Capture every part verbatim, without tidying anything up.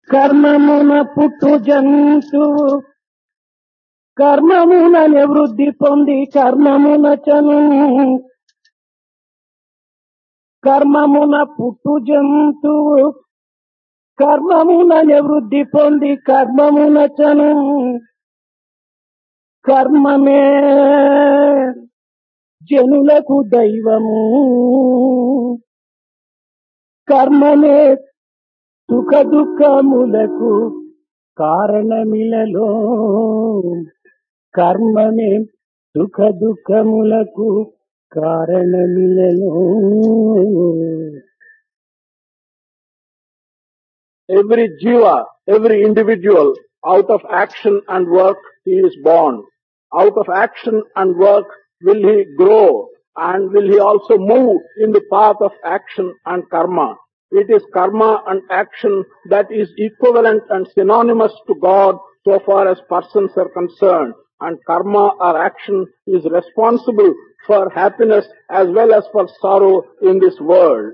కర్మమున పుట్టు జంతువు కర్మమున నివృత్తి పొంది కర్మమున చను కర్మమున పుట్టు జంతువు కర్మమున నివృత్తి పొంది కర్మమున చను కర్మమే జనులకు దైవము కర్మమే సుఖ దుఃఖములకు కారణమిలలో కర్మమే సుఖ దుఃఖములకు కారణమిలలో. Every jiva, every individual, out of action and work he is born. Out of action and work will he grow, and will he also move in the path of action and karma. It is karma and action that is equivalent and synonymous to God so far as persons are concerned, and karma or action is responsible for happiness as well as for sorrow in this world.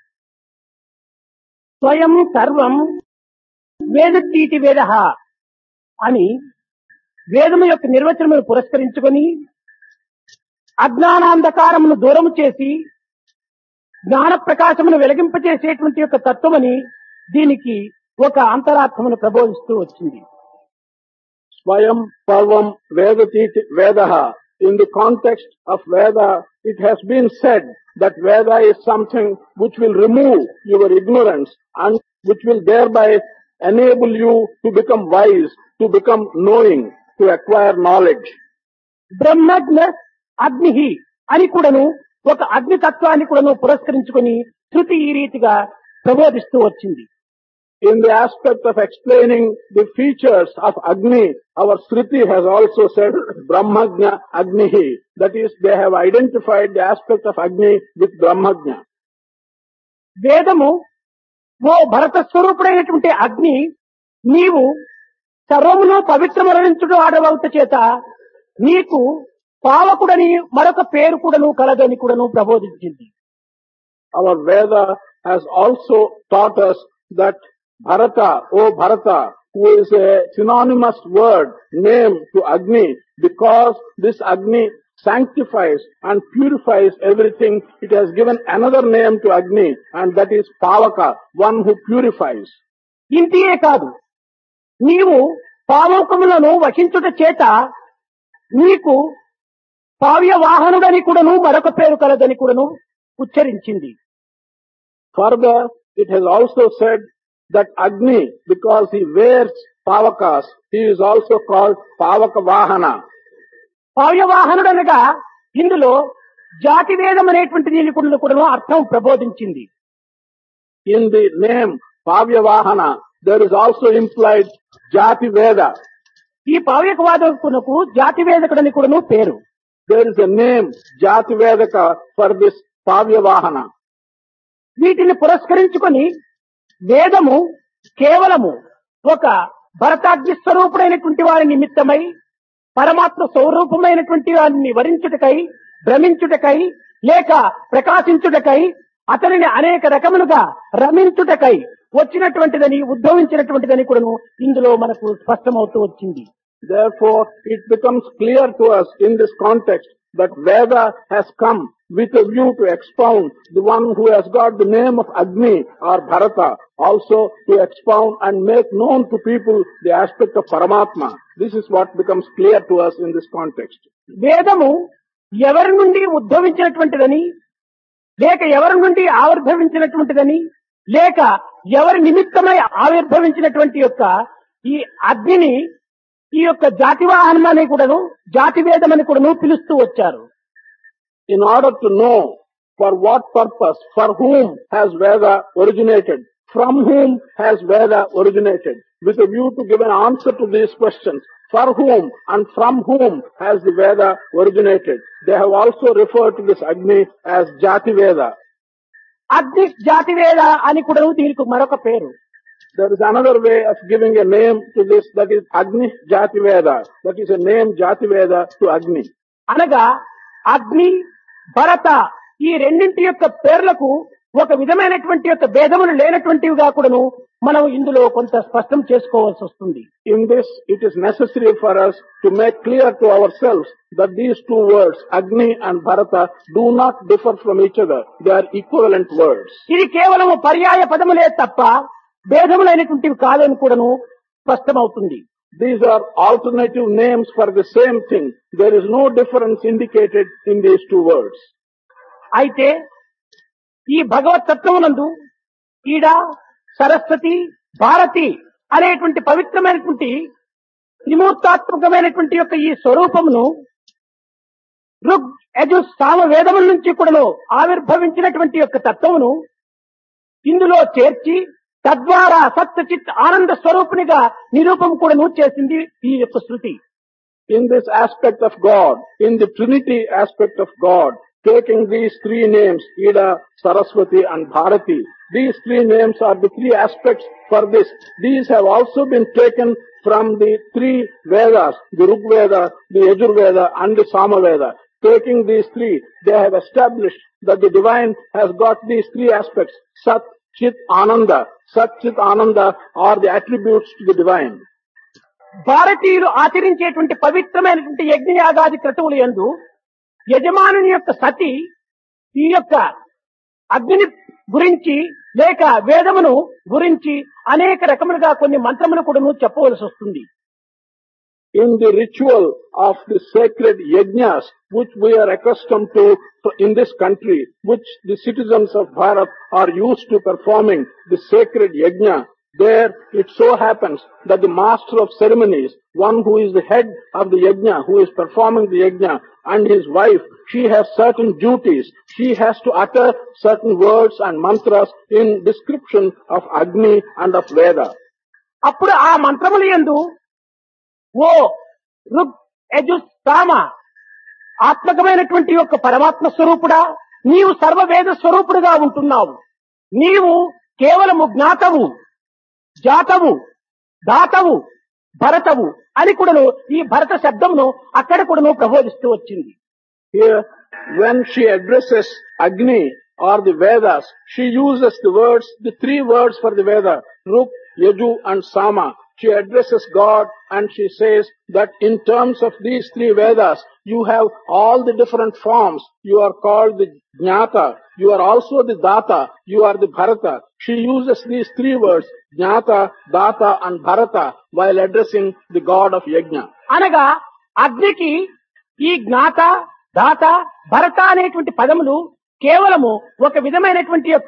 స్వయం సర్వం వేదతీతి వేదః అని వేదము యొక్క నిర్వచనమును పురస్కరించుకొని అజ్ఞానాంధకారమును దూరము చేసి జ్ఞాన ప్రకాశమును వెలిగింపచేసేటువంటి యొక్క తత్వమని దీనికి ఒక అంతరార్థమును ప్రబోధిస్తూ వచ్చింది. Swayam Parvam Vedatiti Vedaha. In the context of Veda, it has been said that Veda is something which will remove your ignorance and which will thereby enable you to become wise, to become knowing, to acquire knowledge. బ్రహ్మజ్ఞ అగ్ని అని కూడాను ఒక అగ్ని తత్వాన్ని కూడాను పురస్కరించుకొని శృతి ఈ రీతిగా ప్రబోధిస్తూ వచ్చింది. In the aspect of explaining the features of Agni, our Shruti has also said Brahmajna Agnihi. That is, they have identified the aspect of Agni with Brahmajna. వేదము ఓ భరత స్వరూపుడైనటువంటి అగ్ని నీవు సర్వమును పవిత్రమరణించుడు ఆడవౌత చేత నీకు పావకుడని మరొక పేరు కూడాను కలదని కూడాను ప్రబోధించింది. Our Veda has also taught us that Bharata, O Bharata, who is a synonymous word, name to Agni, because this Agni sanctifies and purifies everything, it has given another name to Agni, and that is Pavaka, one who purifies. ఇంటియే కాదు, నీవు పావకములను వశించుట చేత నీకు పావ్య వాహనుడని కూడాను మరొక పేరు కలదని కూడాను ఉచ్చరించింది. Further, it has also said that Agni, because he wears Pavakas, he is also called Pavaka Vahana. పావ్య వాహనుడనగా ఇందులో జాతి వేదం అనేటువంటి దీని కూడాను అర్థం ప్రబోధించింది. In the name Pavya Vahana, there is also implied Jati Veda. ఈ పావ్యకవాదకునకు జాతి వేదకుడని కూడాను పేరు. There is a name Jati Vedaka for this Pavya Vahana. వీటిని పురస్కరించుకొని వేదము కేవలము ఒక భరతాగ్ని స్వరూపుడైనటువంటి వారి నిమిత్తమై పరమాత్మ స్వరూపమైనటువంటి వారిని వరించుటకై, భ్రమించుటకై, లేక ప్రకాశించుటకై, అతనిని అనేక రకములుగా రమించుటకై వచ్చినటువంటిదని, ఉద్భవించినటువంటిదని కూడాను ఇందులో మనకు స్పష్టమవుతూ వచ్చింది. Therefore, it becomes clear to us in this context that Veda has come with a view to expound the one who has got the name of Agni or Bharata, also to expound and make known to people the aspect of Paramatma. This is what becomes clear to us in this context. వేదము ఎవరి నుండి ఉద్భవించినటువంటిదని, లేక ఎవరి నుండి ఆవిర్భవించినటువంటిదని, లేక ఎవరి నిమిత్తమై ఆవిర్భవించినటువంటి యొక్క ఈ అగ్నిని ఈ యొక్క జాతివాహనం అని కూడాను జాతి వేదం అని కూడాను పిలుస్తూ వచ్చారు. In order to know for what purpose, for whom has Veda originated, from whom has Veda originated, with a view to give an answer to these questions, for whom and from whom has the Veda originated, they have also referred to this Agni as Jati Veda. అగ్ని జాతి వేద అని కూడాను దీనికి మరొక పేరు. There is another way of giving a name to this, that is Agni Jati Veda. That is a name Jati Veda to Agni. అనగా అగ్ని, భరత ఈ రెండింటి యొక్క పేర్లకు ఒక విధమైనటువంటి యొక్క భేదములు లేనటువంటివిగా కూడాను మనం ఇందులో కొంత స్పష్టం చేసుకోవాల్సి వస్తుంది. In this, it is necessary for us to make clear to ourselves that these two words, Agni and Bharata, do not differ from each other. They are equivalent words. ఇది కేవలం పర్యాయ పదములే తప్ప భేదములైనటువంటివి కాదని కూడాను స్పష్టమవుతుంది. These are alternative names for the same thing. There is no difference indicated in these two words. అయితే ఈ భగవత్ తత్వమునందు ఈడ సరస్వతి భారతి అనేటువంటి పవిత్రమైనటువంటి త్రిమూర్తాత్మకమైనటువంటి యొక్క ఈ స్వరూపమును ఋగ్ యజు సామ వేదముల నుంచి కూడాను ఆవిర్భవించినటువంటి యొక్క తత్వమును ఇందులో చేర్చి తద్వారా సత్ చిత్ ఆనంద స్వరూపునిగా నిరూపం కూడాను చేసింది ఈ యొక్క శృతి. In this aspect of God, in the Trinity aspect of God, taking these three names, Ida, Saraswati and Bharati, these three names are the three aspects for this. These have also been taken from the three Vedas, the Rig Veda, the Yajur Veda and the Sama Veda. Taking these three, they have established that the divine has got these three aspects, Sat, Chit, Ananda. Sat, Chit, Ananda are the attributes to the divine. భారతీయులు ఆచరించేటువంటి పవిత్రమైనటువంటి యజ్ఞయాగాది క్రతువులు యందు యజమానుని యొక్క సతి ఈ యొక్క అగ్ని గురించి లేక వేదమును గురించి అనేక రకములుగా కొన్ని మంత్రములు కూడా చెప్పవలసి వస్తుంది. In the ritual of the sacred yajnas, which we are accustomed to in this country, which the citizens of Bharat are used to performing the sacred yajna, there it so happens that the master of ceremonies, one who is the head of the yajna, who is performing the yajna, and his wife, she has certain duties. She has to utter certain words and mantras in description of Agni and of Veda. అప్పుడు ఆ మంత్రముల యందు ఓ ఋగ్ యజు సామ ఆత్మకమైనటువంటి యొక్క పరమాత్మ స్వరూపుడా, నీవు సర్వవేద స్వరూపుడుగా ఉంటున్నావు. నీవు కేవలము జ్ఞాతవు, జాతవు, దాతవు, భరతవు అని కూడాను ఈ భరత శబ్దమును అక్కడ కూడాను ప్రబోధిస్తూ వచ్చింది. Here, when she addresses Agni or the Vedas, she uses the words, the three words for the Veda, Rig, Yaju and Sama. She addresses God and she says that in terms of these three Vedas, you have all the different forms. You are called the Jnata. You are also the Data. You are the Bharata. She uses these three words, Jnata, Data and Bharata, while addressing the God of Yajna. అనగా అగ్నికి ఈ జ్ఞాత, దాత, భరత అనేటువంటి పదములు కేవలము ఒక విధమైనటువంటి యొక్క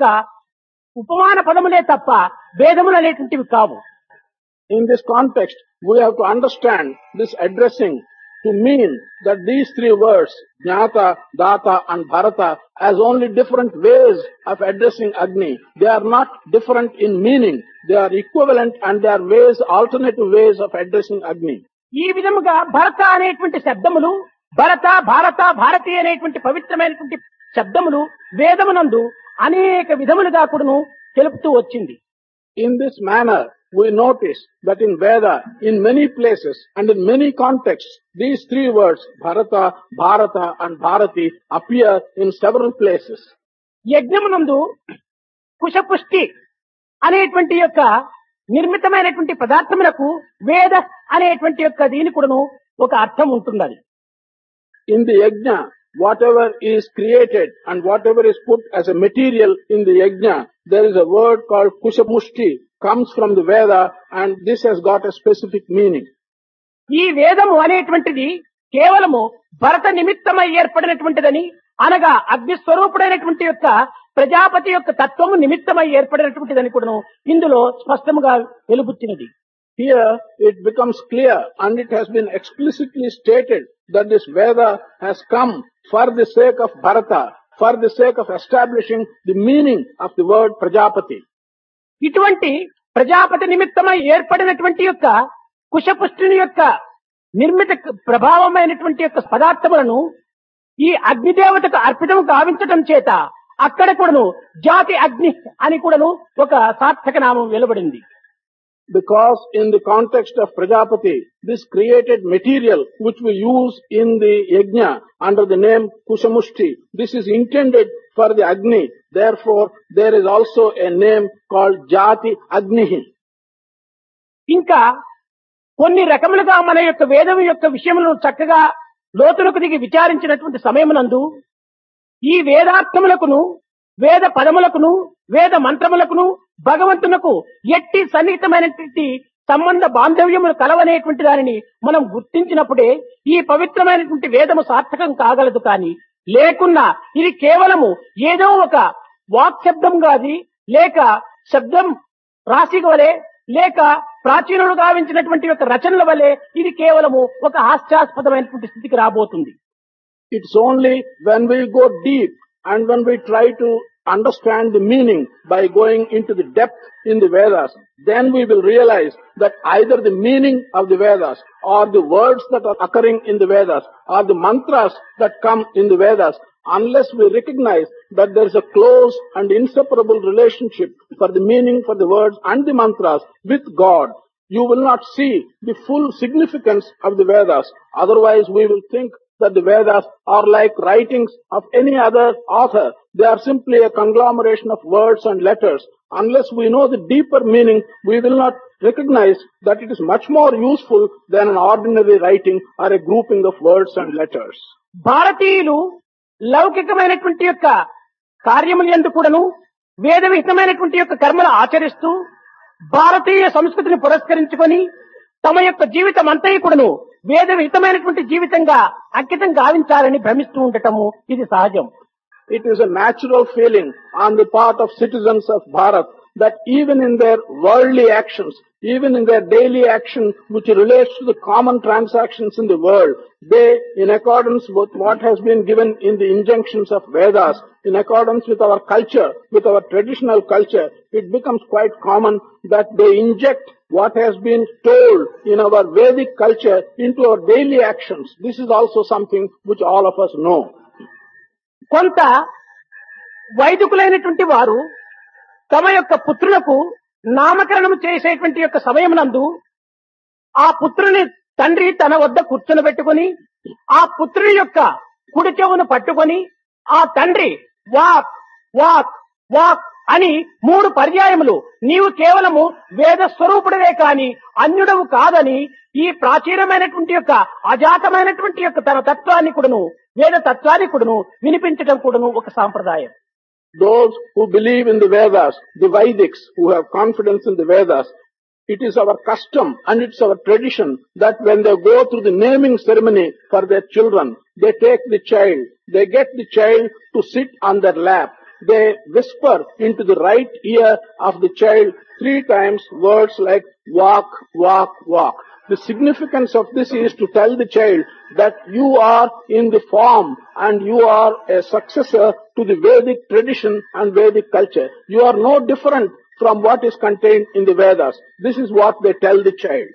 ఉపమాన పదములే తప్ప భేదములు అనేటువంటివి కావు. In this context, we have to understand this addressing to mean that these three words, Jnata, Data and Bharata, as only different ways of addressing Agni. They are not different in meaning. They are equivalent and they are ways, alternative ways of addressing Agni. ఈ విధముగా భరత అనేటువంటి శబ్దములు, భరత, భారత, భారతి అనేటువంటి పవిత్రమైనటువంటి శబ్దములు వేదమునందు అనేక విధములుగా కూడాను తెలుపుతూ వచ్చింది. In this manner, we notice that in Veda, in many places and in many contexts, these three words, Bharata, Bharata and Bharati, appear in several places. యజ్ఞమునందు కుశపుష్టి అనేటువంటి యొక్క నిర్మితమైనటువంటి పదార్థములకు వేద అనేటువంటి యొక్క దీని కూడాను ఒక అర్థం ఉంటున్నది. In the yajna, whatever is created and whatever is put as a material in the yajna, there is a word called kushamushti, comes from the Veda, and this has got a specific meaning. ఈ వేదము అనేటువంటిది కేవలము భరత నిమిత్తమై ఏర్పడినటువంటిదని, అనగా అగ్ని స్వరూపుడైనటువంటి యొక్క ప్రజాపతి యొక్క తత్వము నిమిత్తమై ఏర్పడినటువంటిదని కూడాను ఇందులో స్పష్టముగా వెలుబుచ్చినది. Here it becomes clear and it has been explicitly stated that this Veda has come for the sake of Bharata, for the sake of establishing the meaning of the word Prajapati. ఇటువంటి ప్రజాపతి నిమిత్తమై ఏర్పడినటువంటి యొక్క కుశపుష్టిని యొక్క నిర్మిత ప్రభావమైనటువంటి యొక్క పదార్థములను ఈ అగ్నిదేవతకు అర్పితం గావించటం చేత అక్కడ కూడాను జాతి అగ్ని అని కూడాను ఒక సార్థక నామం వెలువడింది. Because in the context of Prajapati, this created material which we use in the yajna under the name Kusamushti, this is intended for the Agni. Therefore, there is also a name called Jati Agnihi. ఇంకా కొన్ని రకములుగా మన యొక్క వేదం యొక్క విషయములను చక్కగా లోతులకు దిగి విచారించినటువంటి సమయమునందు ఈ వేదార్థములకును వేద పదములకును వేద మంత్రములకును భగవంతునకు ఎట్టి సన్నిహితమైనటువంటి సంబంధ బాంధవ్యములు కలవనేటువంటి దానిని మనం గుర్తించినప్పుడే ఈ పవిత్రమైనటువంటి వేదము సార్థకం కాగలదు. కానీ లేకున్నా ఇది కేవలము ఏదో ఒక వాక్ శబ్దం గాది, లేక శబ్దం రాశి వలె, లేక ప్రాచీనులు గావించినటువంటి యొక్క రచనల వలె ఇది కేవలము ఒక హాస్యాస్పదమైనటువంటి స్థితికి రాబోతుంది. It's only when we go deep and when we try to understand the meaning by going into the depth in the Vedas, then we will realize that either the meaning of the Vedas or the words that are occurring in the Vedas or the mantras that come in the Vedas, unless we recognize that there is a close and inseparable relationship for the meaning, for the words and the mantras with God, you will not see the full significance of the Vedas. Otherwise, we will think that the Vedas are like writings of any other author. They are simply a conglomeration of words and letters. Unless we know the deeper meaning, we will not recognize that it is much more useful than an ordinary writing or a grouping of words and letters. భారతీయులు లౌకికమైనటువంటి యొక్క కార్యములు యందు కూడాను వేద విహితమైనటువంటి యొక్క కర్మలు ఆచరిస్తూ భారతీయ సంస్కృతిని పురస్కరించుకొని తమ యొక్క జీవితం అంతయు కూడాను వేద విహితమైనటువంటి జీవితంగా అంకితం గావించాలని భ్రమిస్తూ ఉండటము ఇది సహజం. It is a natural feeling on the part of citizens of Bharat that even in their worldly actions, even in their daily action which relates to the common transactions in the world, they, in accordance with what has been given in the injunctions of Vedas, in accordance with our culture, with our traditional culture, it becomes quite common that they inject what has been told in our Vedic culture into our daily actions. This is also something which all of us know. కొంత వైదికులైనటువంటి వారు తమ యొక్క పుత్రులకు నామకరణం చేసేటువంటి యొక్క సమయమునందు ఆ పుత్రుని తండ్రి తన వద్ద కూర్చొని పెట్టుకొని ఆ పుత్రుని యొక్క కుడి చెవును పట్టుకొని ఆ తండ్రి వాక్ వాక్ వాక్ అని మూడు పర్యాయములు నీవు కేవలము వేద స్వరూపుడవే కాని అన్యుడవు కాదని ఈ ప్రాచీనమైనటువంటి యొక్క అజాతమైనటువంటి యొక్క తన తత్వాన్ని కూడాను వేద తత్వాన్ని కూడాను వినిపించడం కూడాను ఒక సాంప్రదాయం. Those who believe in the Vedas, the Vedics, who have confidence in the Vedas, it is our custom and it's our tradition that when they go through the naming ceremony for their children, they take the child, they get the child to sit on their lap. They whisper into the right ear of the child three times words like walk, walk, walk. The significance of this is to tell the child that you are in the form and you are a successor to the Vedic tradition and Vedic culture. You are no different from what is contained in the Vedas. This is what they tell the child.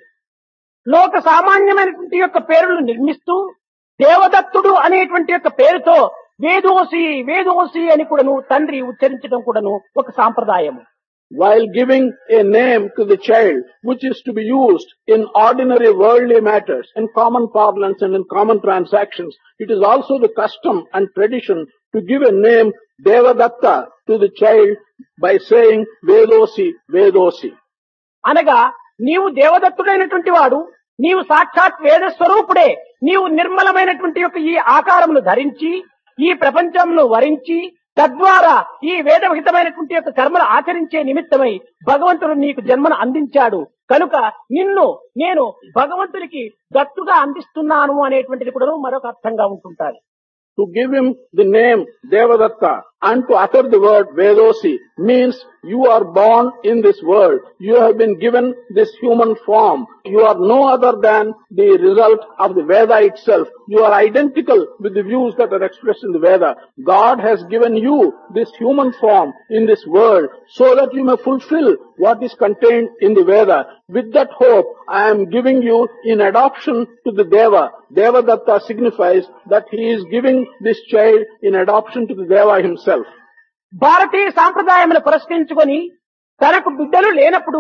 లోక సామాన్యమైనటువంటి యొక్క పేరును నిర్మిస్తూ దేవదత్తుడు అనేటువంటి యొక్క పేరుతో వేదోసి వేదోసి అని కూడాను తండ్రి ఉచ్చరించడం కూడాను ఒక సాంప్రదాయము. While giving a name to the child which is to be used in ordinary worldly matters, in common parlance and in common transactions, it is also the custom and tradition to give a name Devadatta to the child by saying Vedosi, Vedosi. అనగా నీవు దేవదత్తుడైనటువంటి వాడు, నీవు సాక్షాత్ వేద స్వరూపుడే, నీవు నిర్మలమైనటువంటి యొక్క ఈ ఆకారమును ధరించి ఈ ప్రపంచంలో వరించి తద్వారా ఈ వేదవిహితమైనటువంటి యొక్క కర్మలు ఆచరించే నిమిత్తమై భగవంతుడు నీకు జన్మను అందించాడు కనుక నిన్ను నేను భగవంతునికి దత్తుగా అందిస్తున్నాను అనేటువంటిది కూడా మరొక అర్థంగా ఉంటుంటారు. To give him the name Devadatta and to utter the word Vedosi means you are born in this world. You have been given this human form. You are no other than the result of the Veda itself. You are identical with the views that are expressed in the Veda. God has given you this human form in this world so that you may fulfill what is contained in the Veda. With that hope, I am giving you in adoption to the Deva. Devadatta signifies that he is giving this child in adoption to the Deva himself. భారతీయ సాంప్రదాయమును పురస్కరించుకొని తనకు బిడ్డలు లేనప్పుడు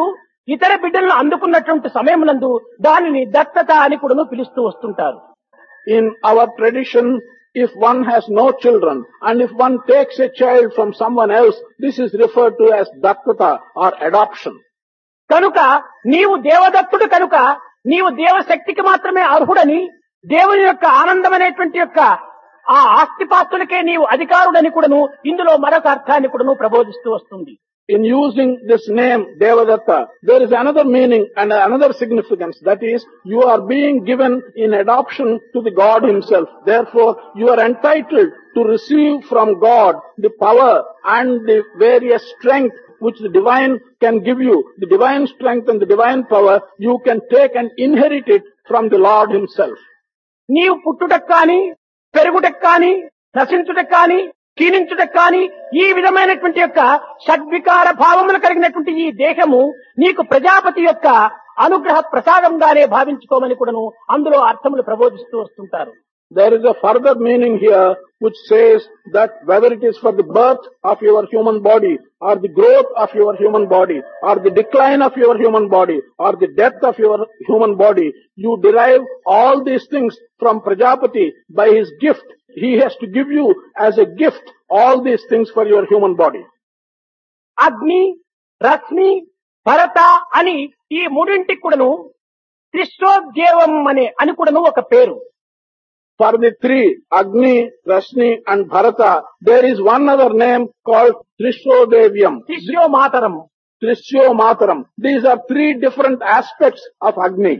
ఇతర బిడ్డలను అందుకున్నటువంటి సమయమునందు దానిని దత్తత అని కూడాను పిలుస్తూ వస్తుంటారు. In our tradition, if one has no children and if one takes a child from someone else, this is referred to as dattata or adoption. కనుక నీవు దేవదత్తుడు కనుక నీవు దేవశక్తికి మాత్రమే అర్హుడని, దేవుని యొక్క ఆనందమైనటువంటి యొక్క ఆ ఆస్తిపాస్తులకే నీవు అధికారుడని కూడాను ఇందులో మరొక అర్థాన్ని కూడాను ప్రబోధిస్తూ వస్తుంది. In using this name Devadatta, there is another meaning and another significance. That is, you are being given in adoption to the God himself. Therefore, you are entitled to receive from God the power and the various strength which the divine can give you. The divine strength and the divine power, you can take and inherit it from the Lord himself. నీవు పుట్టుటకు కానీ పెరుగుటకు కానీ నశించుటకు కానీ క్షీణించుటకు కానీ ఈ విధమైనటువంటి యొక్క షడ్వికార భావములు కలిగినటువంటి ఈ దేహము నీకు ప్రజాపతి యొక్క అనుగ్రహ ప్రసాదంగానే భావించుకోమని కూడాను అందులో అర్థములు ప్రబోధిస్తూ వస్తుంటారు. There is a further meaning here which says that whether it is for the birth of your human body or the growth of your human body or the decline of your human body or the death of your human body, you derive all these things from Prajapati by his gift. He has to give you as a gift all these things for your human body. అగ్ని, రశ్మి, భరత అని ఈ మూడింటికి కూడాను త్రిశోద్యేవం అనే అని కూడాను ఒక పేరు. For the three, Agni, Rashni and Bharata, there is one other name called Trishodevyam. శిష్యో Mataram. Trishyo Mataram. These are three different aspects of Agni.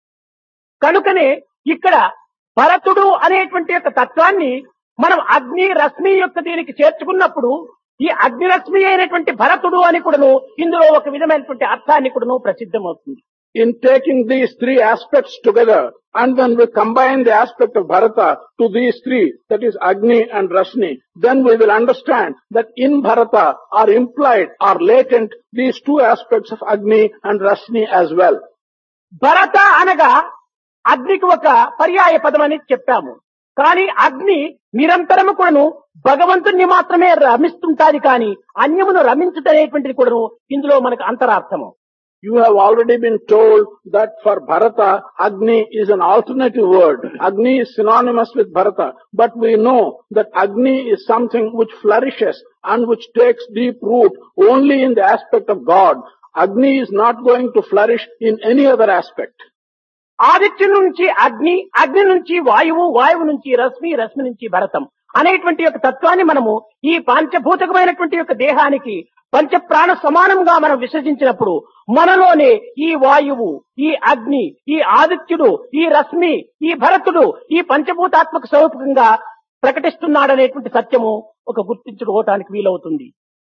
కనుకనే ఇక్కడ భరతుడు అనేటువంటి యొక్క తత్వాన్ని మనం అగ్ని రశ్మి యొక్క దీనికి చేర్చుకున్నప్పుడు ఈ అగ్నిరశ్మి అయినటువంటి భరతుడు అని కూడాను ఇందులో ఒక విధమైనటువంటి అర్థాన్ని కూడాను ప్రసిద్ధమవుతుంది. In taking these three aspects together, and when we combine the aspect of Bharata to these three, that is Agni and Rashni, then we will understand that in Bharata are implied, are latent these two aspects of Agni and Rashni as well. భరత అనగా అగ్నికి ఒక పర్యాయ పదం అని చెప్పాము. కానీ అగ్ని నిరంతరము కూడాను భగవంతుణ్ణి మాత్రమే రమిస్తుంటాది కానీ అన్యమును రమించుటనేటువంటిది కూడాను ఇందులో మనకు అంతరార్థము. You have already been told that for Bharata, Agni is an alternative word. Agni is synonymous with Bharata. But we know that Agni is something which flourishes and which takes deep root only in the aspect of God. Agni is not going to flourish in any other aspect. ఆదిత్యం నుంచి అగ్ని, అగ్ని నుంచి వాయువు, వాయువు నుంచి రశ్మి, రశ్మి నుంచి భరతం అనేటువంటి యొక్క తత్వాన్ని మనము ఈ పంచభూతకమైనటువంటి యొక్క దేహానికి పంచప్రాణ సమానంగా మనం విసర్జించినప్పుడు మనలోనే ఈ వాయువు, ఈ అగ్ని, ఈ ఆదిత్యుడు, ఈ రశ్మి, ఈ భరతుడు ఈ పంచభూతాత్మక స్వరూపంగా ప్రకటిస్తున్నాడనేటువంటి సత్యము ఒక గుర్తించుకోవటానికి వీలవుతుంది.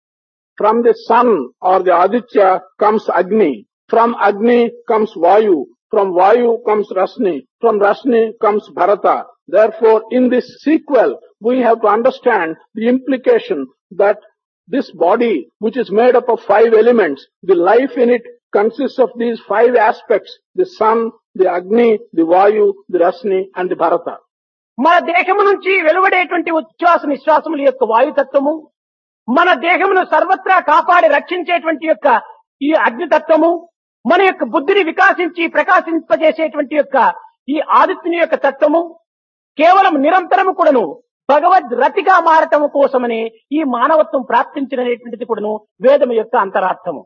From the sun or the Aditya comes Agni. From Agni comes Vayu. From Vayu comes Rashni. From Rashni comes Bharata. Therefore, in this sequel, we have to understand the implication that this body, which is made up of five elements, the life in it consists of these five aspects: the sun, the Agni, the Vayu, the Rashni and the Bharata. మన దేహము నుంచి వెలువడేటువంటి ఉచ్ఛ్వాస నిశ్వాసముల యొక్క వాయుతత్వము, మన దేహమును సర్వత్రా కాపాడి రక్షించేటువంటి యొక్క ఈ అగ్నితత్వము, మన యొక్క బుద్ధిని వికాసించి ప్రకాశింపజేసేటువంటి యొక్క ఈ ఆదిత్యుని యొక్క తత్వము కేవలం నిరంతరము కూడాను భగవద్ రతిగా మారటం కోసమనే ఈ మానవత్వం ప్రాప్తించినటువంటిది కూడాను వేదము యొక్క అంతరార్థము.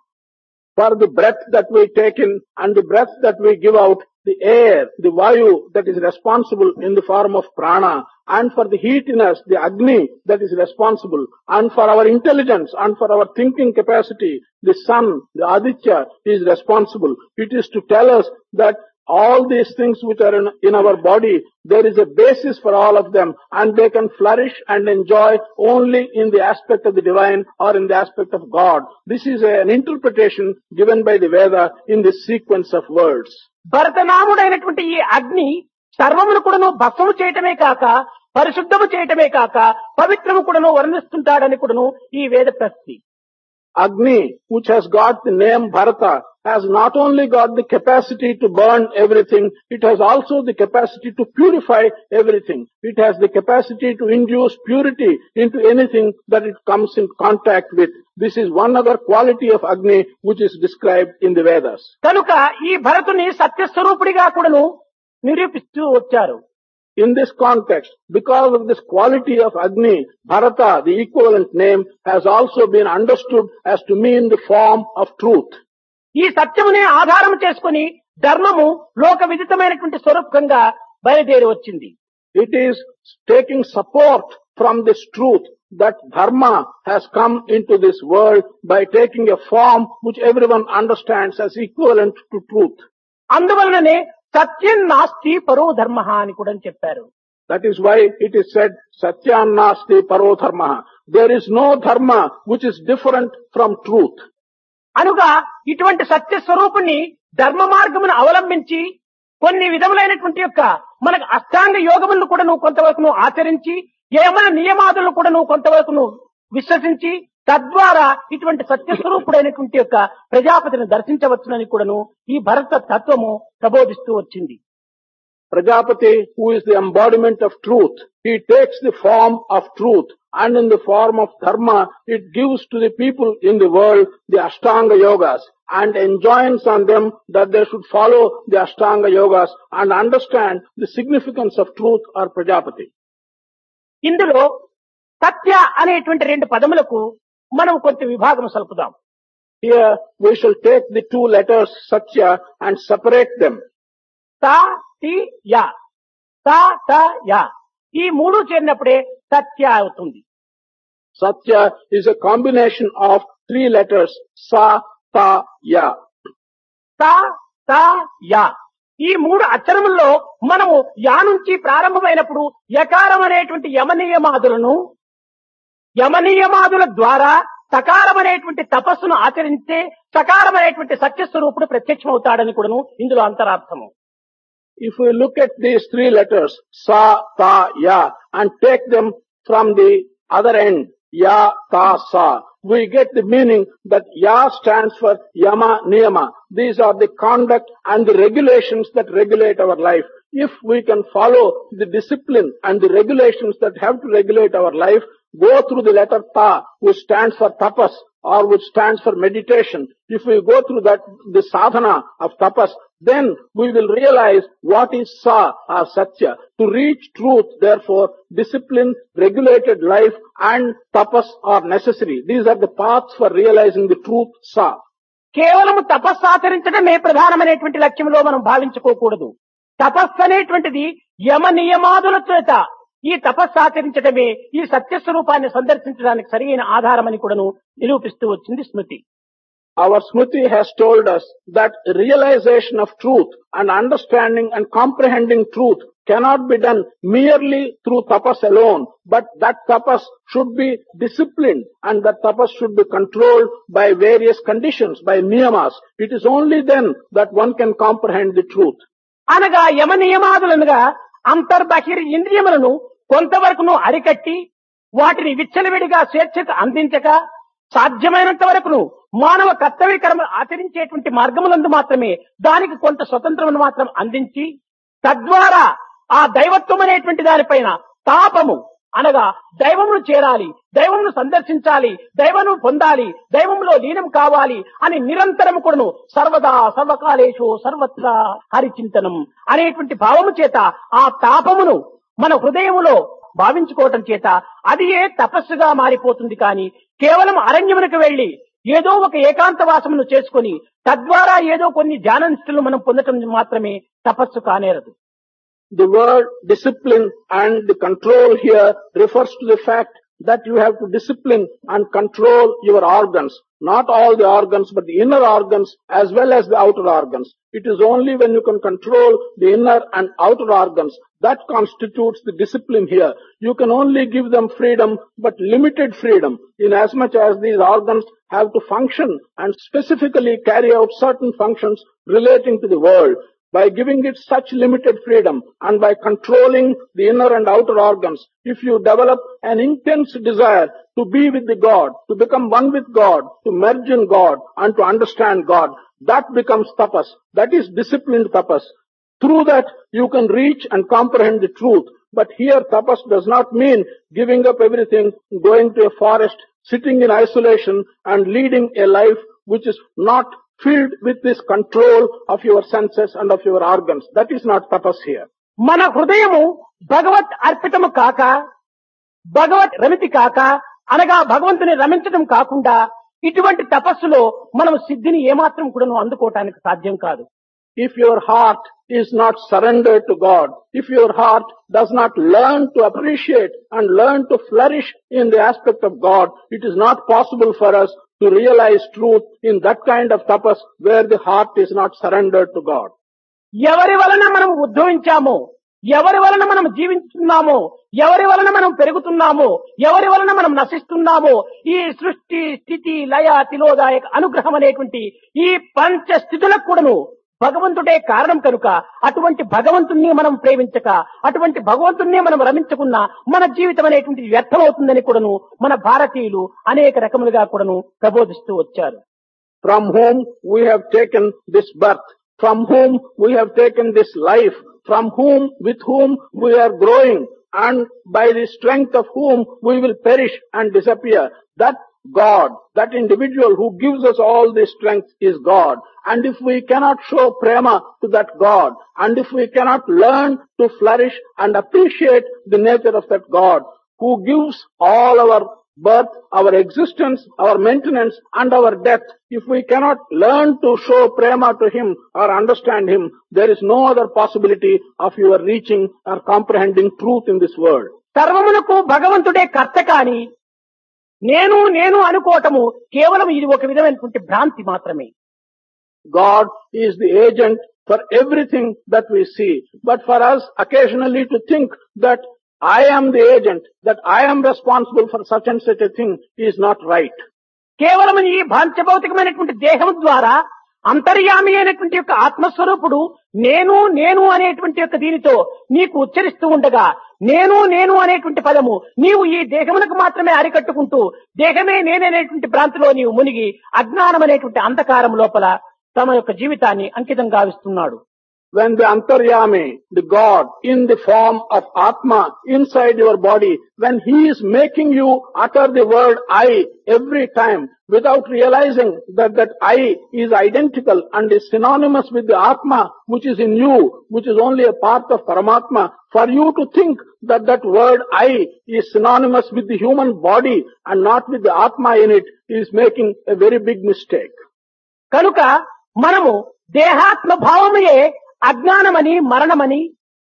For the breath that we take in and the breath that we give out, the air, the Vayu that is responsible in the form of prana, and for the heat in us, the Agni that is responsible, and for our intelligence and for our thinking capacity, the sun, the Aditya is responsible. It is to tell us that all these things which are in, in our body, there is a basis for all of them, and they can flourish and enjoy only in the aspect of the divine or in the aspect of God. This is a, an interpretation given by the Veda in this sequence of words. భరతనాముడైనటువంటి ఈ అగ్ని సర్వమును కూడాను భస్మము చేయటమే కాక పరిశుద్ధము చేయటమే కాక పవిత్రము కూడాను వర్ణిస్తుంటాడని కూడాను ఈ వేద ప్రతి. Agni, which has got the name Bharata, has not only got the capacity to burn everything, it has also the capacity to purify everything. It has the capacity to induce purity into anything that it comes in contact with. This is one other quality of Agni which is described in the Vedas. కనుక ఈ భరతుని సత్యస్వరూపుడిగా కూడాను నిరూపిస్తూ వచ్చారు. In this context, because of this quality of Agni, Bharata, the equivalent name, has also been understood as to mean the form of truth. ఈ సత్యమునే ఆధారం చేసుకుని ధర్మము లోక విదితమైనటువంటి స్వరూపంగా బయలుదేరి వచ్చింది. It is taking support from this truth that dharma has come into this world by taking a form which everyone understands as equivalent to truth. అందువలననే సత్యం నాస్తి పరో ధర్మ అని కూడా చెప్పారు. That is why it is said, Satyam nasti paro dharma. There is no dharma which is different from truth. అనుగా ఇటువంటి సత్య స్వరూపుణ్ణి ధర్మ మార్గమును అవలంబించి కొన్ని విధములైనటువంటి యొక్క మనకు అష్టాంగ యోగములను కూడా నువ్వు కొంతవరకు ఆచరించి ఏమైనా నియమాదులను కూడా నువ్వు కొంతవరకు విశ్వసించి తద్వారా ఇటువంటి సత్యస్వరూపుడైనటువంటి యొక్క ప్రజాపతిని దర్శించవచ్చునని కూడాను ఈ భరత తత్వము ప్రబోధిస్తూ వచ్చింది. Prajapati, who is the embodiment of truth, he takes the form of truth, and in the form of dharma, it gives to the people in the world the Ashtanga Yogas and enjoins on them that they should follow the Ashtanga Yogas and understand the significance of truth or Prajapati. ఇందులో సత్య అనేటువంటి రెండు పదములకు మనం కొంత విభాగం సలుపుదాం. Here we shall take the two letters Satya and separate them. సా తి yeah సా త yeah ఈ మూడు చేరినప్పుడే సత్య అవుతుంది. Satya is a combination of three letters Sa, Ta, Ya. సా త యా ఈ మూడు అక్షరముల్లో మనము యా నుంచి ప్రారంభమైనప్పుడు యకారం అనేటువంటి యమనియమాదులను యమనియమాదుల ద్వారా సకారం అనేటువంటి తపస్సును ఆచరిస్తే సకారం అనేటువంటి సత్యస్వరూపుడు ప్రత్యక్షమవుతాడని కూడాను ఇందులో అంతరార్థము. If we look at these three letters, Sa, Ta, Ya, and take them from the other end, Ya, Ta, Sa, we get the meaning that Ya stands for Yama, Niyama. These are the conduct and the regulations that regulate our life. If we can follow the discipline and the regulations that have to regulate our life, go through the letter Ta, which stands for tapas, or which stands for meditation. If we go through that, the sadhana of tapas, then we will realize what is Sa or Satya. To reach truth, therefore, discipline, regulated life and tapas are necessary. These are the paths for realizing the truth, Sa. కేవలము తపస్సు ఆచరించడమే ప్రధానమైనటువంటి లక్ష్యంలో మనం భావించుకోకూడదు. తపస్సు అనేటువంటిది యమ నియమాదుల చేత ఈ తపస్సు ఆచరించడమే ఈ సత్యస్వరూపాన్ని సందర్శించడానికి సరైన ఆధారమని కూడాను నిరూపిస్తూ వచ్చింది స్మృతి. Our Smriti has told us that realization of truth and understanding and comprehending truth cannot be done merely through tapas alone, but that tapas should be disciplined and that tapas should be controlled by various conditions, by niyamas. It is only then that one can comprehend the truth. అనగా యమ నియమాదులనుగా అంతర్బహిర్ ఇంద్రియములను కొంతవరకును అరికట్టి వాటిని విచ్చలవిడిగా స్వేచ్ఛకు అందించక సాధ్యమైనంత వరకును మానవ కర్తవ్య కర్మలు ఆచరించేటువంటి మార్గములందు మాత్రమే దానికి కొంత స్వతంత్రమును మాత్రం అందించి తద్వారా ఆ దైవత్వం అనేటువంటి దానిపైన తాపము అనగా దైవమును చేరాలి, దైవమును సందర్శించాలి, దైవమును పొందాలి, దైవంలో లీనం కావాలి అని నిరంతరము కూడాను సర్వదా సర్వకాలేషు సర్వత్రా హరిచింతనం అనేటువంటి భావము చేత ఆ తాపమును మన హృదయములో భావించుకోవటం చేత అది ఏ తపస్సుగా మారిపోతుంది. కానీ కేవలం అరణ్యమునకు వెళ్లి ఏదో ఒక ఏకాంత వాసమును చేసుకుని తద్వారా ఏదో కొన్ని ధ్యాన నిష్ఠలు మనం పొందటం మాత్రమే తపస్సు కానేరదు. The word discipline and the control here refers to the fact that you have to discipline and control your organs. Not all the organs, but the inner organs as well as the outer organs. It is only when you can control the inner and outer organs that constitutes the discipline here. You can only give them freedom, but limited freedom, in as much as these organs have to function and specifically carry out certain functions relating to the world. by giving it such limited freedom and by controlling the inner and outer organs, if you develop an intense desire to be with the God, to become one with God, to merge in God and to understand God, that becomes tapas. That is disciplined tapas. Through that you can reach and comprehend the truth. But here tapas does not mean giving up everything, going to a forest, sitting in isolation and leading a life which is not filled with this control of your senses and of your organs. That is not tapas here. మన హృదయము భగవత్ అర్పితము కాక భగవత్ రమితి కాక అనగా భగవంతుని రమించడం కాకుండా ఇటువంటి తపస్సులో మనం సిద్ధిని ఏమాత్రం కూడాను అందుకోవటానికి సాధ్యం కాదు. If your heart is not surrendered to God, if your heart does not learn to appreciate and learn to flourish in the aspect of God, it is not possible for us to realize truth in that kind of tapas where the heart is not surrendered to God. ఎవరి వలన మనం ఉద్భవించామో, ఎవరి వలన మనం జీవిస్తున్నామో, ఎవరి వలన మనం పెరుగుతున్నామో, ఎవరి వలన మనం నశిస్తున్నామో, ఈ సృష్టి స్థితి లయ తిలోదాయక అనుగ్రహం అనేటువంటి ఈ పంచ స్థితులకు కూడాను భగవంతుడే కారణం కనుక అటువంటి భగవంతుణ్ణి మనం ప్రేమించక అటువంటి భగవంతుణ్ణి మనం రమించకున్నా మన జీవితం అనేటువంటి వ్యర్థమవుతుందని కూడాను మన భారతీయులు అనేక రకములుగా కూడాను ప్రబోధిస్తూ వచ్చారు. From whom we have taken this birth, from whom we have taken this life, from whom, with whom we are growing, and by the strength of whom we will perish and disappear. That God, that individual who gives us all this strength is God. And if we cannot show prema to that God, and if we cannot learn to flourish and appreciate the nature of that God, who gives all our birth, our existence, our maintenance, and our death, if we cannot learn to show prema to Him or understand Him, there is no other possibility of your reaching or comprehending truth in this world. సర్వమునకు భగవంతుడే కర్త కాని నేను నేను అనుకోవటము కేవలం ఇది ఒక విధమైనటువంటి భ్రాంతి మాత్రమే. God is the agent for everything that we see. But for us occasionally to think that I am the agent, that I am responsible for such and such a thing is not right. కేవలం ఈ భాంచభౌతికమైనటువంటి దేహం ద్వారా అంతర్యామి అయినటువంటి యొక్క ఆత్మస్వరూపుడు నేను నేను అనేటువంటి యొక్క దీనితో నీకు ఉచ్చరిస్తూ ఉండగా నేను నేను అనేటువంటి పదము నీవు ఈ దేహమునకు మాత్రమే అరికట్టుకుంటూ దేహమే నేననేటువంటి భ్రాంతిలో నీవు మునిగి అజ్ఞానం అనేటువంటి అంధకారం లోపల తమ యొక్క జీవితాన్ని అంకితం గావిస్తున్నాడు. When the Antaryami, the God in the form of Atma inside your body, when He is making you utter the word I every time without realizing that that I is identical and is synonymous with the Atma which is in you, which is only a part of Paramatma, for you to think that that word I is synonymous with the human body and not with the Atma in it is making a very big mistake. కనుక మనము దేహాత్మ భావమే అజ్ఞానమని మరణమని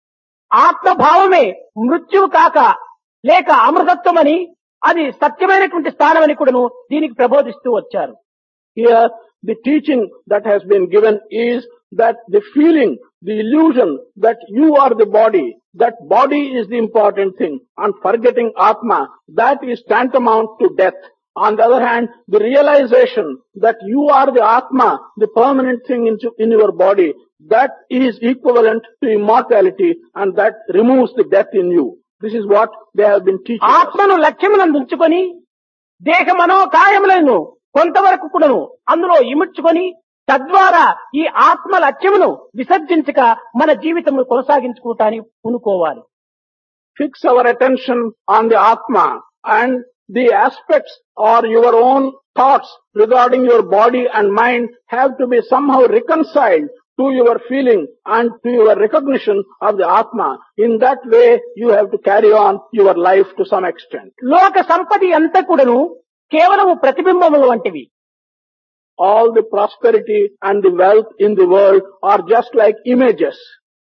ఆత్మభావమే మృత్యువు కాక లేక అమృతత్వమని అది సత్యమైనటువంటి స్థానమని కూడాను దీనికి ప్రబోధిస్తూ వచ్చారు. Here the teaching that has been given is that the feeling, the illusion that you are the body, that body is the important thing, and forgetting Atma, that is tantamount to death. On the other hand, the realization that you are the Atma, the permanent thing in, in your body, that is equivalent to immortality and that removes the death in you. This is what they have been teaching us. ఆత్మను లక్ష్యమునందు ఉంచుకొని దేహ మనోకాయములను కొంతవరకు కూడాను అందులో ఇముడ్చుకొని తద్వారా ఈ ఆత్మ లక్ష్యమును విసర్జించక మన జీవితమును కొనసాగించుకోవటానికి పూనుకోవాలి. Fix our attention on the Atma, and the aspects or your own thoughts regarding your body and mind have to be somehow reconciled to your feeling and to your recognition of the Atma. In that way, you have to carry on your life to some extent. లోక సంపద అంతా కూడాను కేవలము ప్రతిబింబములు వంటివి. All the prosperity and the wealth in the world are just like images.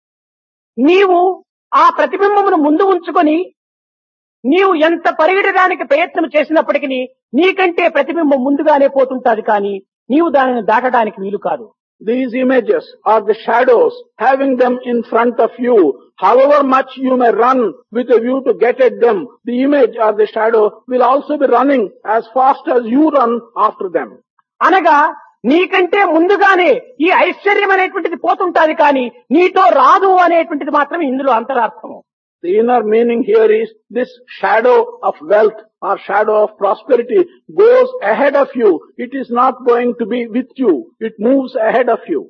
నీవు ఆ ప్రతిబింబమును ముందు ఉంచుకొని నీవు ఎంత పరిగెడడానికి ప్రయత్నం చేసినప్పటికీ నీకంటే ప్రతిబింబం ముందుగానే పోతుంటాది కానీ నీవు దానిని దాటడానికి వీలు కాదు. These images are the shadows, having them in front of you. However much you may run with a view to get at them, the image or the shadow will also be running as fast as you run after them. అనగా నీకంటే ముందుగానే ఈ ఐశ్వర్యం అనేటువంటిది పోతుంటాది కానీ నీతో రాదు అనేటువంటిది మాత్రం ఇందులో అంతరార్థము. The inner meaning here is this shadow of wealth or shadow of prosperity goes ahead of you. It is not going to be with you. It moves ahead of you.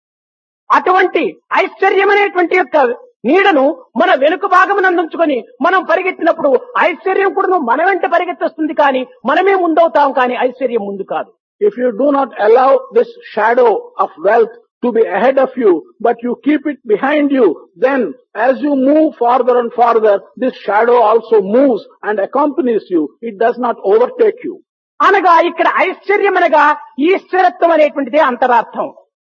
అటువంటి ఐశ్వర్యం అనేటువంటి యొక్క నీడను మన వెనుక భాగమునందుంచుకొని మనం పరిగెత్తినప్పుడు ఐశ్వర్యం కూడా మన వెంట పరిగెత్తొస్తుంది కానీ మనమే ముందవుతాం కానీ ఐశ్వర్యం ముందు కాదు. If you do not allow this shadow of wealth to be ahead of you, but you keep it behind you, then as you move farther and farther, this shadow also moves and accompanies you. It does not overtake you. అనగా ఇక్కడ ఐశ్వర్యం అనగా ఈశ్వరత్వం అనేటువంటిదే అంతరార్థం.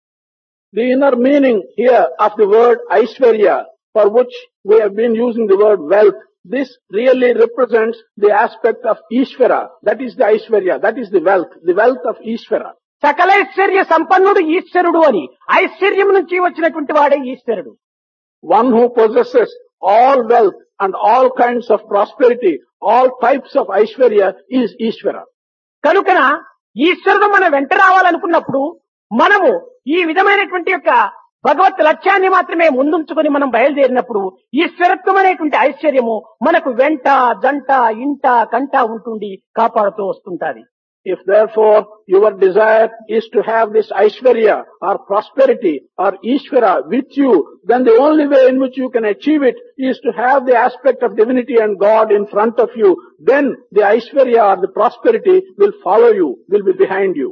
The inner meaning here of the word Aishwarya, for which we have been using the word wealth, this really represents the aspect of Ishvara. That is the Aishwarya, that is the wealth, the wealth of Ishvara. సకలైశ్వర్య సంపన్నుడు ఈశ్వరుడు అని ఐశ్వర్యం నుంచి వచ్చినటువంటి వాడే ఈశ్వరుడు. One who possesses all wealth and all kinds of prosperity, all types of Aishwarya is Ishvara. కనుకన ఈశ్వరుడు మన వెంట రావాలనుకున్నప్పుడు మనము ఈ విధమైనటువంటి యొక్క భగవత్ లక్ష్యాన్ని మాత్రమే ముందుంచుకొని మనం బయలుదేరినప్పుడు ఈశ్వరత్వం అనేటువంటి ఐశ్వర్యము మనకు వెంట జంట ఇంట కంట ఉంటుండి కాపాడుతూ వస్తుంటాది. If therefore your desire is to have this Aishwarya or prosperity or Ishvara with you, then the only way in which you can achieve it is to have the aspect of divinity and God in front of you. Then the Aishwarya or the prosperity will follow you, will be behind you.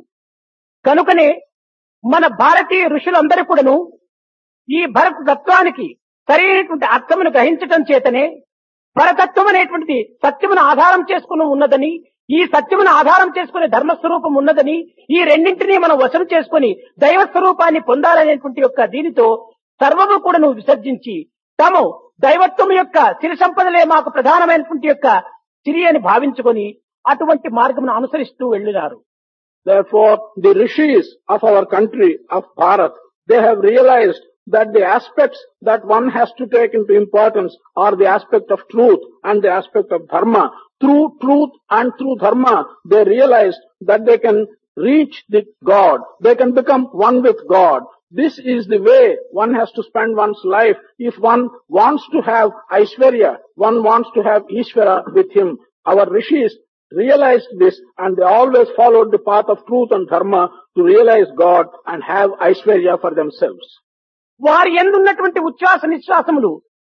కనుకనే మన భారతీయ ఋషులందరూ కూడాను ఈ భరత తత్వానికి సరైనటువంటి అర్థమును గ్రహించటం చేతనే పరతత్వం అనేటువంటిది సత్యమును ఆధారం చేసుకుని ఉన్నదని, ఈ సత్యమును ఆధారం చేసుకునే ధర్మస్వరూపం ఉన్నదని, ఈ రెండింటినీ మనం వశం చేసుకుని దైవ స్వరూపాన్ని పొందాలనేటువంటి యొక్క దీనితో సర్వము కూడాను విసర్జించి తాము దైవత్వం యొక్క సిరి సంపదలే మాకు ప్రధానమైనటువంటి యొక్క సిరి అని భావించుకొని అటువంటి మార్గమును అనుసరిస్తూ వెళ్ళినారు. Therefore, the rishis of our country, of Bharat, they have realized that the aspects that one has to take into importance are the aspect of truth and the aspect of dharma. Through truth and through dharma, they realized that they can reach the God. They can become one with God. This is the way one has to spend one's life. If one wants to have Aishwarya, one wants to have Ishvara with him. Our rishis realized this and they always followed the path of truth and dharma to realize God and have Aishwarya for themselves. వారి ఎందున్నటువంటి ఉచ్ఛ్వాస నిశ్వాసములు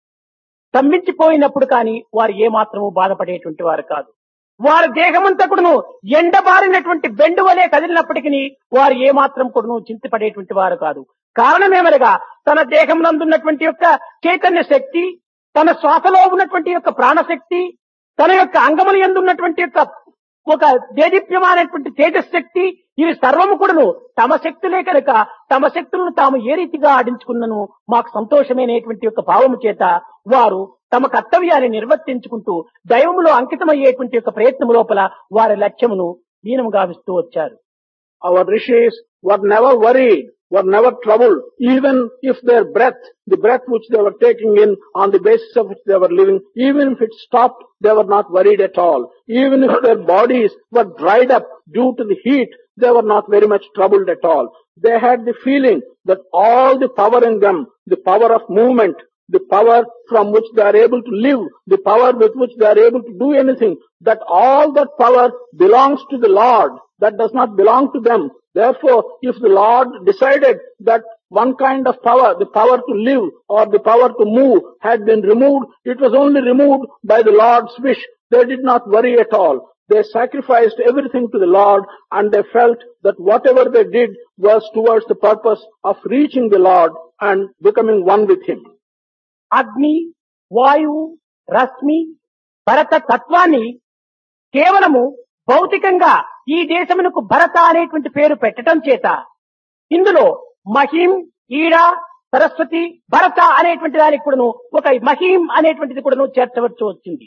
స్తంభించిపోయినప్పుడు కానీ వారు ఏమాత్రము బాధపడేటువంటి వారు కాదు. వారి దేహమంతా కూడాను ఎండబారినటువంటి బెండు వలె కదిలినప్పటికీ వారు ఏమాత్రం కూడాను చింతపడేటువంటి వారు కాదు. కారణమేమనగా తన దేహం నందున్నటువంటి యొక్క చైతన్య శక్తి, తన శ్వాసలో ఉన్నటువంటి యొక్క ప్రాణశక్తి, తన యొక్క అంగముల యందు ఉన్నటువంటి యొక్క ఒక దేదీప్యమైనటువంటి తేజశక్తి, ఇవి సర్వము కూడాను తమ శక్తులే కనుక తమ శక్తులను తాము ఏ రీతిగా ఆడించుకున్నను మాకు సంతోషమైనటువంటి యొక్క భావము చేత వారు తమ కర్తవ్యాన్ని నిర్వర్తించుకుంటూ దైవములో అంకితమయ్యేటువంటి యొక్క ప్రయత్నం లోపల వారి లక్ష్యమును దీనము గావిస్తూ వచ్చారు. Our rishis were never worried, were never troubled, even if their breath, the breath which they were taking in on the basis of which they were living, even if it stopped, they were not worried at all. Even if their bodies were dried up due to the heat, they were not very much troubled at all. They had the feeling that all the power in them, the power of movement, the power from which they are able to live, the power with which they are able to do anything, that all that power belongs to the Lord. That does not belong to them. Therefore, if the Lord decided that one kind of power, the power to live or the power to move, had been removed, it was only removed by the Lord's wish. They did not worry at all. They sacrificed everything to the Lord and they felt that whatever they did was towards the purpose of reaching the Lord and becoming one with Him. అగ్ని, వాయువు, రశ్మి, భరత తత్వాన్ని కేవలము భౌతికంగా ఈ దేశమునకు భరత అనేటువంటి పేరు పెట్టడం చేత ఇందులో మహిం, ఈడ, సరస్వతి, భరత అనేటువంటి దానికి కూడాను ఒక మహిం అనేటువంటిది కూడాను చేర్చవచ్చు వచ్చింది.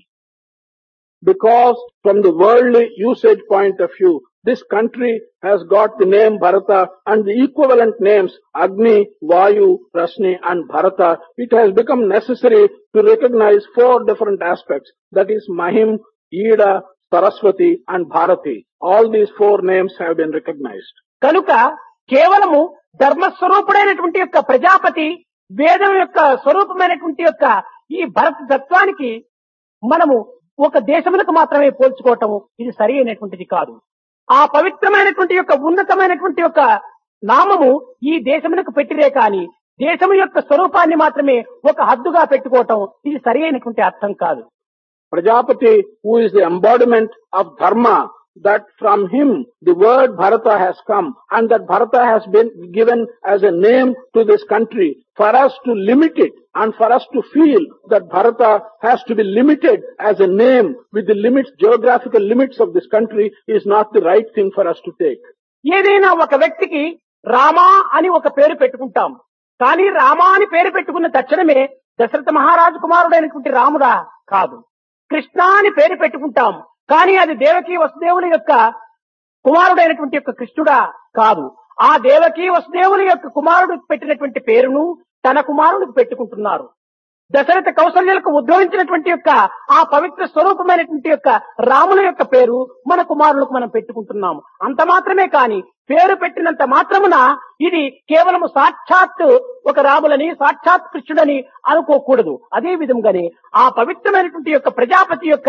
Because from the worldly usage point of view, this country has got the name Bharata and the equivalent names Agni, Vayu, Rasni and Bharata. It has become necessary to recognize four different aspects. That is Mahim, Ida, Saraswati and Bharati. All these four names have been recognized. కనుక కేవలము ధర్మస్వరూపుడైనటువంటి యొక్క ప్రజాపతి వేదం యొక్క స్వరూపమైనటువంటి యొక్క ఈ భరత తత్వానికి మనము ఒక దేశములకు మాత్రమే పోల్చుకోవటము ఇది సరి అయినటువంటిది కాదు. ఆ పవిత్రమైనటువంటి యొక్క ఉన్నతమైనటువంటి యొక్క నామము ఈ దేశములకు పెట్టిరే కాని దేశము యొక్క స్వరూపాన్ని మాత్రమే ఒక హద్దుగా పెట్టుకోవటం ఇది సరి అయినటువంటి అర్థం కాదు. Prajapati, who is the embodiment of dharma, that from him the word Bharata has come, and that Bharata has been given as a name to this country. For us to limit it and for us to feel that Bharata has to be limited as a name with the limits, geographical limits of this country is not the right thing for us to take. ఏదైనా ఒక వ్యక్తికి రామా అని ఒక పేరు పెట్టుకుంటాం. కానీ రామా అని పేరు పెట్టుకున్న తక్షణమే దశరథ మహారాజు కుమారుడైనటువంటి రాముడా కాదు. కృష్ణ అని పేరు పెట్టుకుంటాం. కానీ అది దేవకీ వసుదేవుల యొక్క కుమారుడైనటువంటి యొక్క కృష్ణుడా కాదు. ఆ దేవకీ వసుదేవుల యొక్క కుమారుడు పెట్టినటువంటి పేరును తన కుమారుడికి పెట్టుకుంటున్నారు. దశరథ కౌసల్యులకు ఉద్భవించినటువంటి యొక్క ఆ పవిత్ర స్వరూపమైనటువంటి యొక్క రాముల యొక్క పేరు మన కుమారులకు మనం పెట్టుకుంటున్నాము. అంత మాత్రమే కాని పేరు పెట్టినంత మాత్రమున ఇది కేవలము సాక్షాత్ ఒక రాములని సాక్షాత్ కృష్ణుడని అనుకోకూడదు. అదే విధంగానే ఆ పవిత్రమైనటువంటి యొక్క ప్రజాపతి యొక్క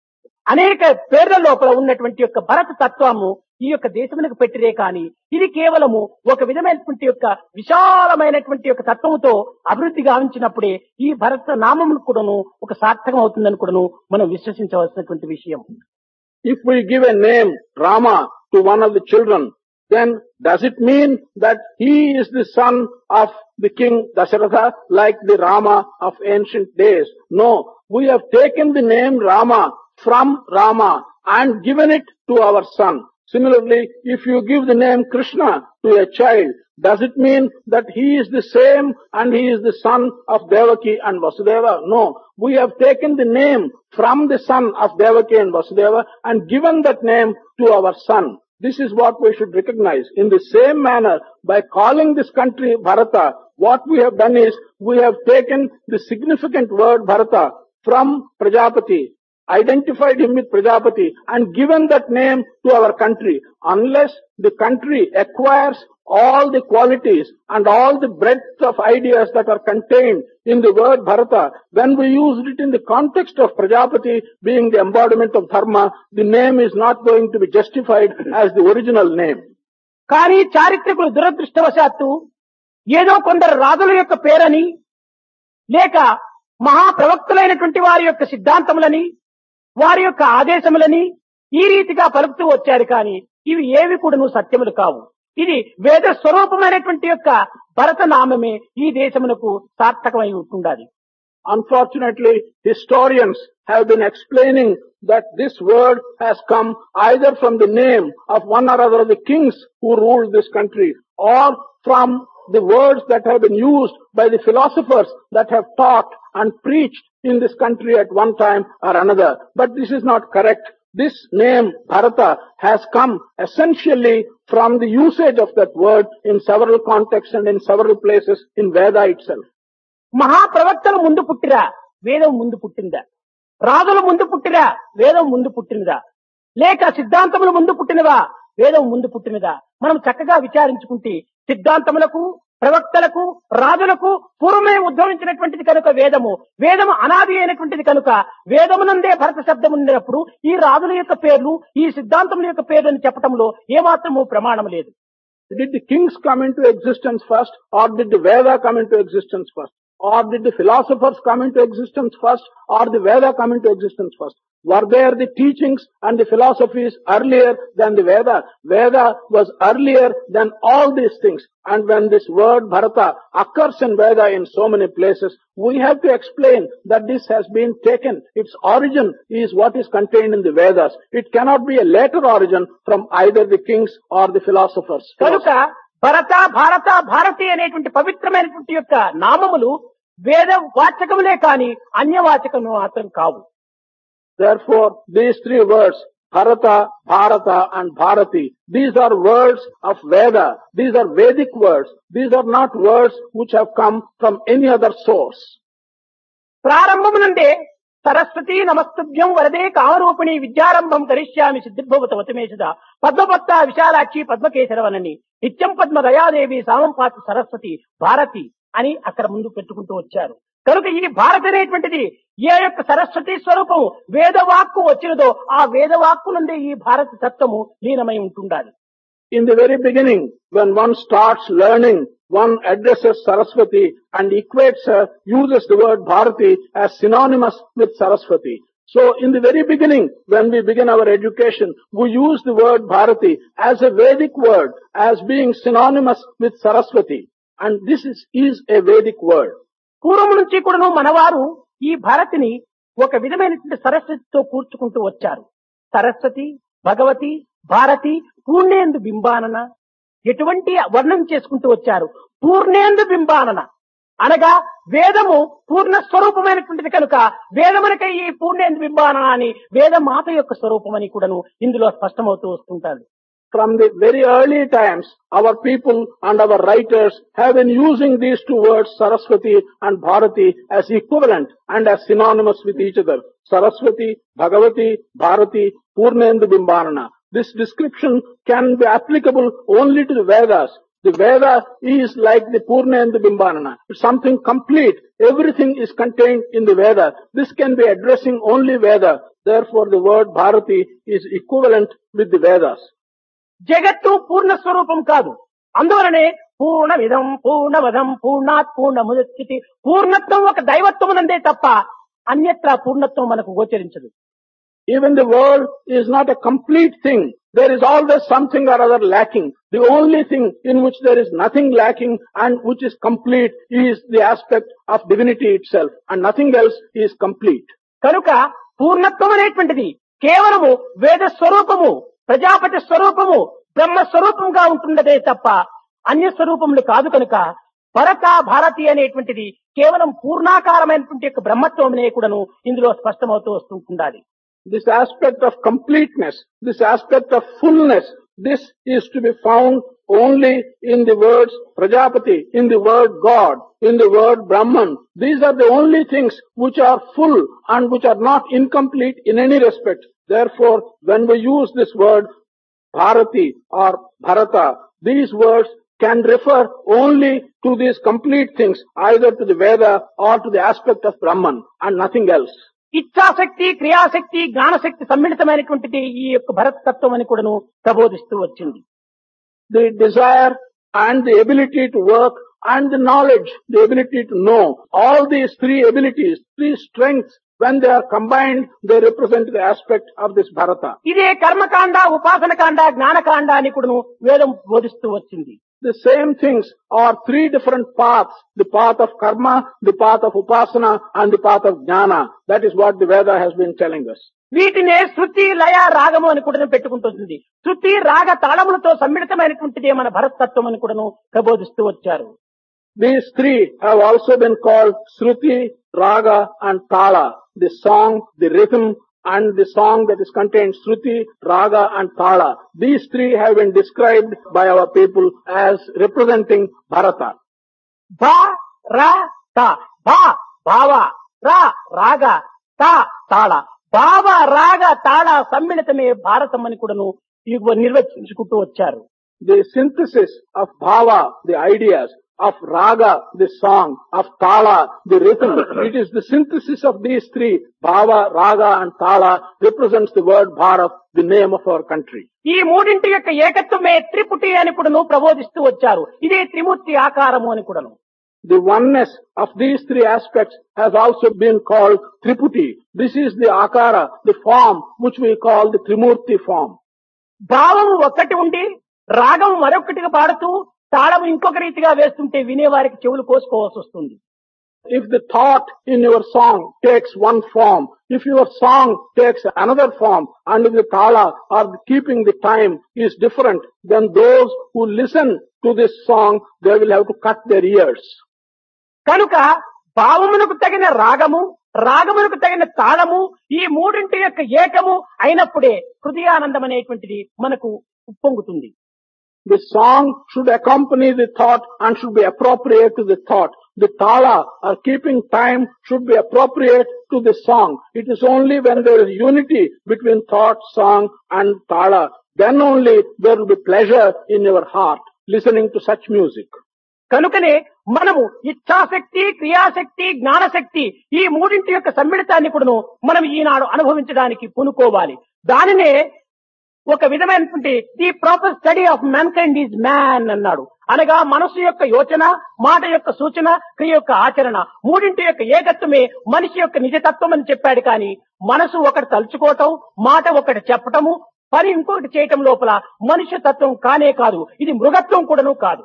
అనేక పేర్ల లోపల ఉన్నటువంటి యొక్క భరత తత్వము ఈ యొక్క దేశమునకు పెట్టిరే కాని ఇది కేవలము ఒక విధమైనటువంటి యొక్క విశాలమైనటువంటి యొక్క తత్వముతో అభివృద్ధి గావించినప్పుడే ఈ భరత నామమును కూడాను ఒక సార్థకం అవుతుందని కూడాను మనం విశ్వసించవలసినటువంటి విషయం. If we give a name Rama to one of the children, then does it mean that he is the son of the king Dasharatha like the Rama of ancient days? No, we have taken the name Rama from Rama and given it to our son. Similarly, if you give the name Krishna to a child, does it mean that he is the same and he is the son of Devaki and Vasudeva? No, we have taken the name from the son of Devaki and Vasudeva and given that name to our son. This is what we should recognize. In the same manner, by calling this country Bharata, what we have done is we have taken the significant word Bharata from Prajapati, identified him with Prajapati and given that name to our country. Unless the country acquires all the qualities and all the breadth of ideas that are contained in the word Bharata, when we use it in the context of Prajapati being the embodiment of dharma, the name is not going to be justified as the original name. కానీ చారిత్రకులు దురదృష్టవశాత్తు ఏదో కొందరు రాజుల యొక్క పేరని లేక మహాప్రవక్తులైనటువంటి వారి యొక్క సిద్ధాంతములని వారి యొక్క ఆదేశములని ఈ రీతిగా పలుకుతూ వచ్చారు. కానీ ఇవి ఏవి కూడాను సత్యములు కావు. ఇది వేద స్వరూపమైనటువంటి యొక్క భరత నామమే ఈ దేశమునకు సార్థకమై ఉంటుండాలి. Unfortunately, historians have been explaining that this word has come either from the name of one or other of the kings who ruled this country, or from the words that have been used by the philosophers that have taught and preached in this country at one time or another. But this is not correct. This name, Bharata, has come essentially from the usage of that word in several contexts and in several places in Veda itself. మహాప్రవక్తలు ముందు పుట్టిరా వేదం ముందు పుట్టిందా? రాజులు ముందు పుట్టిరా వేదం ముందు పుట్టినదా? లేక సిద్ధాంతములు ముందు పుట్టినవా వేదం ముందు పుట్టినదా? మనం చక్కగా విచారించుకుంటే సిద్ధాంతములకు ప్రవక్తలకు రాజులకు పూర్వమే ఉద్భవించినటువంటిది కనుక వేదము వేదము అనాది అయినటువంటిది కనుక వేదమునందే భరత శబ్దం ఉన్నప్పుడు ఈ రాజుల యొక్క పేర్లు ఈ సిద్ధాంతముల యొక్క పేర్లు అని చెప్పడంలో ఏమాత్రము ప్రమాణం లేదు. Did the kings come into existence first, or did the Veda come into existence first? Or did the philosophers come into existence first, or the Veda come into existence first? Were there the teachings and the philosophies earlier than the Veda? Veda was earlier than all these things. And when this word Bharata occurs in Veda in so many places, we have to explain that this has been taken. Its origin is what is contained in the Vedas. It cannot be a later origin from either the kings or the philosophers. కనుక భరత భారత భారతి అనేటువంటి పవిత్రమైనటువంటి యొక్క నామములు వేద వాచకములే కాని అన్యవాచకము మాత్రం కావు. Therefore, these three words, Bharata, Bharata and Bharati, these are words of Veda. These are Vedic words. These are not words which have come from any other source. ప్రారంభము నుండే సరస్వతి నమస్తుభ్యం వరదే కామరూపిణి విద్యారంభం కరిష్యామి సిద్ధిర్భవతవతిమేషద పద్మపత్త విశాలాక్షి పద్మకేశరవనని నిత్యం పద్మ దయాదేవి సామంపాతి సరస్వతి భారతి అని అక్కడ ముందు పెట్టుకుంటూ వచ్చారు. కనుక ఈ భారతి అనేటువంటిది ఏ యొక్క సరస్వతి స్వరూపము వేదవాక్కు వచ్చినదో ఆ వేదవాక్కు నుండి ఈ భారత తత్వము లీనమై ఉంటుండాలి. In the very beginning, when one starts learning, one addresses Saraswati and equates her, uses the word Bharati as synonymous with Saraswati. So in the very beginning, when we begin our education, we use the word Bharati as a Vedic word, as being synonymous with Saraswati. And this is, is a Vedic word. పూర్వం నుంచి కూడాను మనవారు ఈ భారతిని ఒక విధమైనటువంటి సరస్వతితో కూర్చుకుంటూ వచ్చారు. సరస్వతి, భగవతి, భారతి, పూర్ణేందు బింబానన ఎటువంటి వర్ణం చేసుకుంటూ వచ్చారు. పూర్ణేందు బింబానన అనగా వేదము పూర్ణ స్వరూపమైనటువంటిది కనుక వేదమునకై ఈ పూర్ణేందు బింబానన అని వేదమాత యొక్క స్వరూపమని కూడాను ఇందులో స్పష్టమవుతూ వస్తుంటారు. From the very early times, our people and our writers have been using these two words, Saraswati and Bharati, as equivalent and as synonymous with each other. Saraswati, Bhagavati, Bharati, Purnendu Bimbanana. This description can be applicable only to the Vedas. The Veda is like the Purnendu Bimbanana. It's something complete. Everything is contained in the Veda. This can be addressing only Veda. Therefore, the word Bharati is equivalent with the Vedas. జగత్తు పూర్ణ స్వరూపం కాదు. అందువలనే పూర్ణమిదం పూర్ణవదం పూర్ణాత్ పూర్ణముదచ్యతే పూర్ణత్వం ఒక దైవత్వమునందే తప్ప అన్యత్రా పూర్ణత్వం మనకు గోచరించదు. Even the world is not a complete thing. There is always something or other lacking. The only thing in which there is nothing lacking and which is complete is the aspect of divinity itself, and nothing else is complete. కనుక పూర్ణత్వం అనేటువంటిది కేవలము వేద స్వరూపము, ప్రజాపతి స్వరూపము, బ్రహ్మ స్వరూపంగా ఉంటున్నదే తప్ప అన్య స్వరూపములు కాదు. కనుక భరత భారతి అనేటువంటిది కేవలం పూర్ణాకారమైనటువంటి యొక్క బ్రహ్మత్వమునే కూడాను ఇందులో స్పష్టమవుతూ వస్తుండాలి. This aspect of completeness, this aspect of fullness, this is to be found only in the words Prajapati, in the word God, in the word Brahman. These are the only things which are full and which are not incomplete in any respect. Therefore, when we use this word Bharati or Bharata, these words can refer only to these complete things, either to the Veda or to the aspect of Brahman and nothing else. ఇచ్ఛాశక్తి, క్రియాశక్తి, జ్ఞానశక్తి సమ్మిళితమైనటువంటిది ఈ యొక్క భరత తత్వం అని కూడాను ప్రబోధిస్తూ వచ్చింది. The desire and the ability to work and the knowledge, the ability to know, all these three abilities, three strengths, when they are combined, they represent the aspect of this Bharata. ఇదే కర్మకాండ, ఉపాసనకాండ, జ్ఞానకాండ అని కూడాను వేదం బోధిస్తూ వచ్చింది. The same things are three different paths, the path of karma, the path of upasana and the path of jnana. That is what the Veda has been telling us. వీటినే శృతి, లయ, రాగము అని కూడా పెట్టుకుంటుంది. శృతి, రాగ, తాళములతో సమ్మిళితమైనటువంటిదే మన భరతత్వం అని కూడాను ప్రబోధిస్తూ వచ్చారు. These three have also been called Shruti, Raga and Tala. The song, the rhythm and the song that is contained Shruti, Raga and Tala. These three have been described by our people as representing Bharata. Bha, Ra, Ta. Bha, Bhava. Ra, Raga. Ta, Tala. భావ, రాగ, తాళ సమ్మిళితమే భారతం అని కూడాను నిర్వచించుకుంటూ వచ్చారు. The synthesis of bhava, the ideas, of raga, the song, of tala, the rhythm. It is the synthesis of these three, bhava, raga and tala, represents the word Bharat, the name of our country. ఈ మూడింటి యొక్క ఏకత్వమే త్రిపుటి అని కూడాను ప్రబోధిస్తూ వచ్చారు. ఇదే త్రిమూర్తి ఆకారము అని కూడాను. The oneness of these three aspects has also been called Triputi. This is the akara, the form which we call the Trimurti form. భావం ఒక్కటి ఉండి రాగం మరొకటిగా పాడుతూ తాళం ఇంకొక రీతిగా వేస్తుంటే వినేవారికి చెవులు కోసుకోవాల్సి వస్తుంది. If the thought in your song takes one form, if your song takes another form, and if the tala or the keeping the time is different, then those who listen to this song, they will have to cut their ears. కనుక భావమునకు తగిన రాగము, రాగమునకు తగిన తాళము, ఈ మూడింటి యొక్క ఏకము అయినప్పుడే హృదయానందం అనేటువంటిది మనకు ఉప్పొంగుతుంది. The song should accompany the thought and should be appropriate to the thought. the tala or keeping time should be appropriate to the song. It is only when there is unity between thought, song and tala, then only there will be pleasure in your heart listening to such music. కనుకనే మనము ఇచ్ఛాశక్తి, క్రియాశక్తి, జ్ఞానశక్తి ఈ మూడింటి యొక్క సమ్మిళితాన్ని కూడాను మనం ఈనాడు అనుభవించడానికి పూనుకోవాలి. దానినే ఒక విధమైనటువంటి the proper study of mankind is man అన్నాడు. అనగా మనసు యొక్క యోచన, మాట యొక్క సూచన, క్రియ యొక్క ఆచరణ మూడింటి యొక్క ఏకత్వమే మనిషి యొక్క నిజతత్వం అని చెప్పాడు. కానీ మనసు ఒకటి తలుచుకోవటం, మాట ఒకటి చెప్పటము, పని ఇంకొకటి చేయటం లోపల మనుష్య తత్వం కానే కాదు, ఇది మృగత్వం కూడాను కాదు.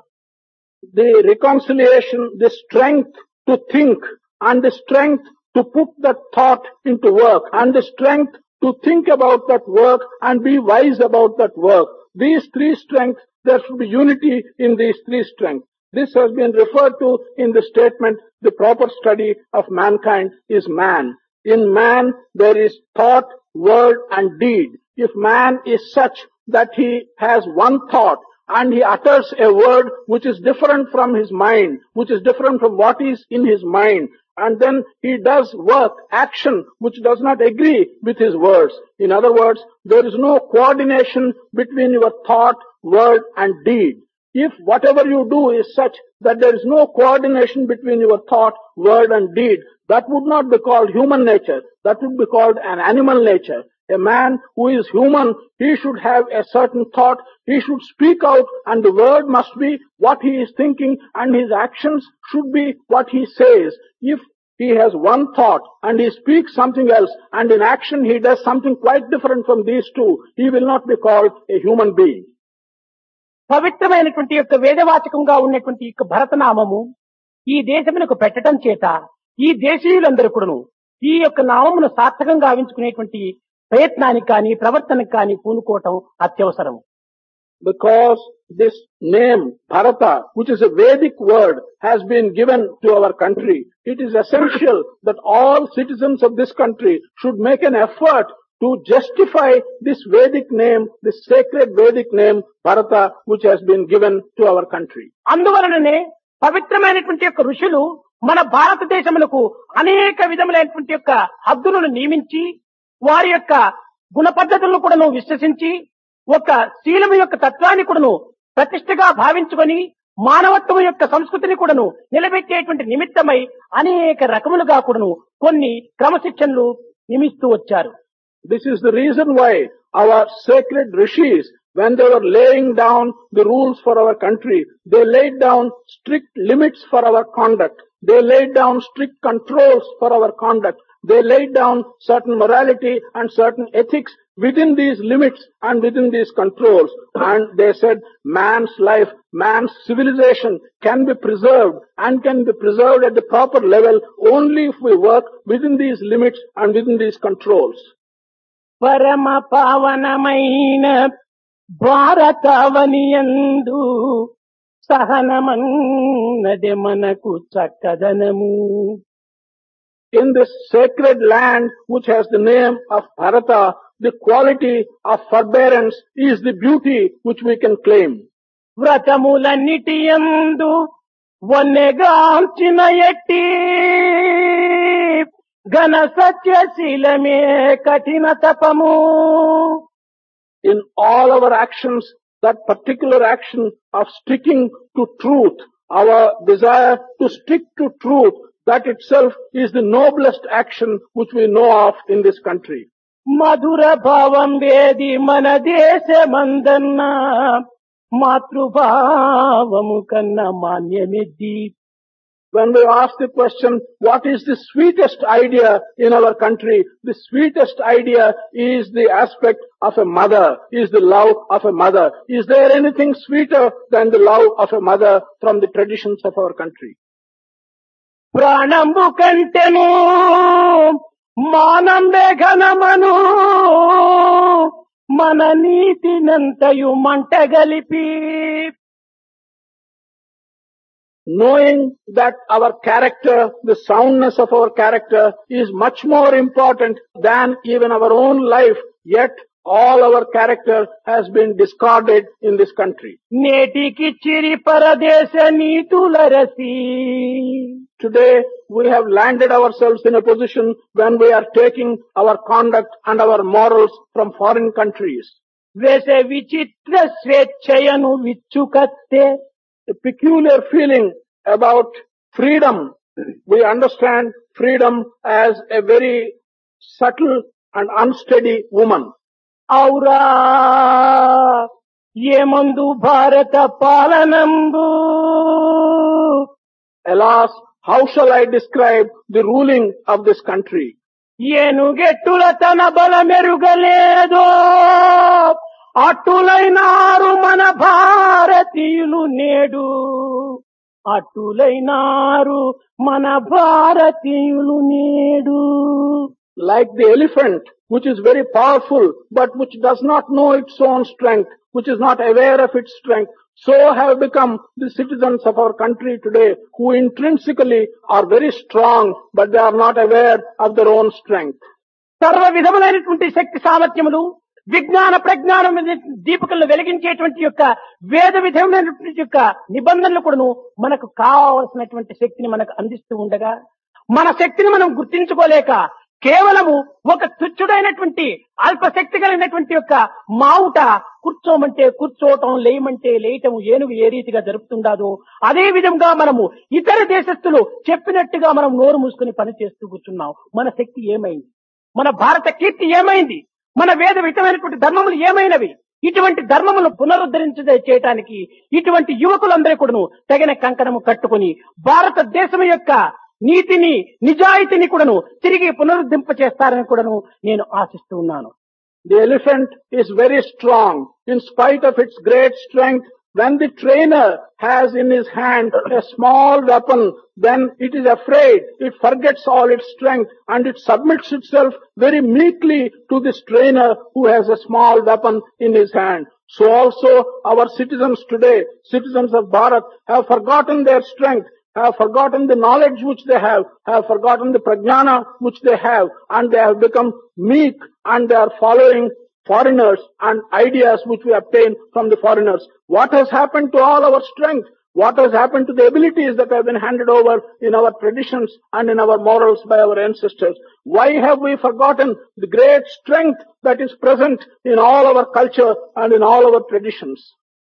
The reconciliation, the strength to think and the strength to put that thought into work and the strength to think about that work and be wise about that work. These three strengths, there should be unity in these three strengths. This has been referred to in the statement, the proper study of mankind is man. In man, there is thought, word and deed. If man is such that he has one thought and he utters a word which is different from his mind, which is different from what is in his mind, and then he does work, action, which does not agree with his words. In other words, there is no coordination between your thought, word and deed. If whatever you do is such that there is no coordination between your thought, word and deed, that would not be called human nature. That would be called an animal nature. A man who is human, he should have a certain thought, he should speak out and the word must be what he is thinking and his actions should be what he says. If he has one thought and he speaks something else and in action he does something quite different from these two, he will not be called a human being. పవిత్రమైనటువంటి యొక్క వేదవాచకంగా ఉన్నటువంటి యొక్క భరతనామము ఈ దేశమునకు పెట్టడం చేత ఈ దేశీయులందరూ కూడాను ఈ యొక్క నామమును సార్థకంగా గావించుకునేటువంటి ప్రయత్నానికి కానీ ప్రవర్తనకు కానీ పూనుకోవటం అత్యవసరం. Because this name Bharata, which is a Vedic word, has been given to our country, it is essential that all citizens of this country should make an effort to justify this Vedic name, this sacred Vedic name Bharata, which has been given to our country. అందువలననే పవిత్రమైనటువంటి యొక్క ఋషులు మన భారతదేశమునకు అనేక విధములైనటువంటి యొక్క హద్దులను నియమించి వారి యొక్క గుణ పద్ధతులను కూడాను విశ్వసించి ఒక శీలము యొక్క తత్వాన్ని కూడాను ప్రతిష్టగా భావించుకొని మానవత్వం యొక్క సంస్కృతిని కూడాను నిలబెట్టేటువంటి నిమిత్తమై అనేక రకములుగా కూడాను కొన్ని క్రమశిక్షణలు నియమిస్తూ వచ్చారు. This is the reason why our sacred rishis, when they were laying down the rules for our country, they laid down strict limits for our conduct. They laid down strict controls for our conduct. They laid down certain morality and certain ethics within these limits and within these controls. And they said man's life, man's civilization can be preserved and can be preserved at the proper level only if we work within these limits and within these controls. పరమ పావనమైన భారతావనియందు సహనమన్నది మనకు చక్కదనము. In this sacred land which has the name of Bharata, the quality of forbearance is the beauty which we can claim. వ్రతములన్నిటియందు వన్నెగాంచిన ఎట్టి ఘన సత్యశీలమే కఠిన తపము. In all our actions, that particular action of sticking to truth, our desire to stick to truth, that itself is the noblest action which we know of in this country. మధుర భావం వేది మన దేశమందన్న మాతృభావము కన్నా మాన్యమిద్ది. When we ask the question, what is the sweetest idea in our country? The sweetest idea is the aspect of a mother, is the love of a mother. Is there anything sweeter than the love of a mother from the traditions of our country? ప్రాణంబు కంటెను మానంబే ఘనమను మన నీతినంతయు మంటగలిపి. Knowing that our character, the soundness of our character is much more important than even our own life, yet all our character has been discarded in this country. నేటికి చిరి పరదేశ నీతుల రసి Today we have landed ourselves in a position when we are taking our conduct and our morals from foreign countries. వేసే విచిత్ర స్వేచ్ఛయను విచ్చుకత్తే. A peculiar feeling about freedom. We understand freedom as a very subtle and unsteady woman. ఔరా ఏమందు భారత పాలనంబు. Alas, how shall I describe the ruling of this country? ఏనుగెట్టుల తన బలమెరుగలేదో అట్టులైనారు మన భారతీయులు నేడు. అట్టులైనారు మన భారతీయులు నేడు. Like the elephant, which is very powerful, but which does not know its own strength, which is not aware of its strength, so have become the citizens of our country today, who intrinsically are very strong, but they are not aware of their own strength. సర్వ విధములైనటువంటి శక్తి సామర్థ్యములు, విజ్ఞాన ప్రజ్ఞానం దీపికలను వెలిగించేటువంటి యొక్క వేద విధమైనటువంటి యొక్క నిబంధనలు కూడాను మనకు కావలసినటువంటి శక్తిని మనకు అందిస్తూ ఉండగా, మన శక్తిని మనం గుర్తించుకోలేక కేవలము ఒక తుచ్చుడైనటువంటి అల్పశక్తి కలిగినటువంటి యొక్క మావుట కూర్చోమంటే కూర్చోవటం, లేయమంటే లేయటం ఏనుగు ఏ రీతిగా జరుపుతుండాదో అదే విధంగా మనము ఇతర దేశస్తులు చెప్పినట్టుగా మనం నోరు మూసుకుని పని చేస్తూ కూర్చున్నాం. మన శక్తి ఏమైంది? మన భారత కీర్తి ఏమైంది? మన వేద విధమైనటువంటి ధర్మములు ఏమైనవి? ఇటువంటి ధర్మములు పునరుద్ధరించ చేయటానికి ఇటువంటి యువకులందరూ కూడాను తగిన కంకణము కట్టుకుని భారతదేశం యొక్క నీతిని, నిజాయితీని కూడాను తిరిగి పునరుద్ధరింప చేస్తారని కూడాను నేను ఆశిస్తూ ఉన్నాను. The elephant is very strong in spite of its great strength. When the trainer has in his hand a small weapon, then it is afraid, it forgets all its strength and it submits itself very meekly to this trainer who has a small weapon in his hand. So also our citizens today, citizens of Bharat, have forgotten their strength, have forgotten the knowledge which they have, have forgotten the prajnana which they have, and they have become meek and they are following foreigners and ideas which we obtain from the foreigners. What has happened to all our strength? What has happened to the abilities that have been handed over in our traditions and in our morals by our ancestors? Why have we forgotten the great strength that is present in all our culture and in all our traditions?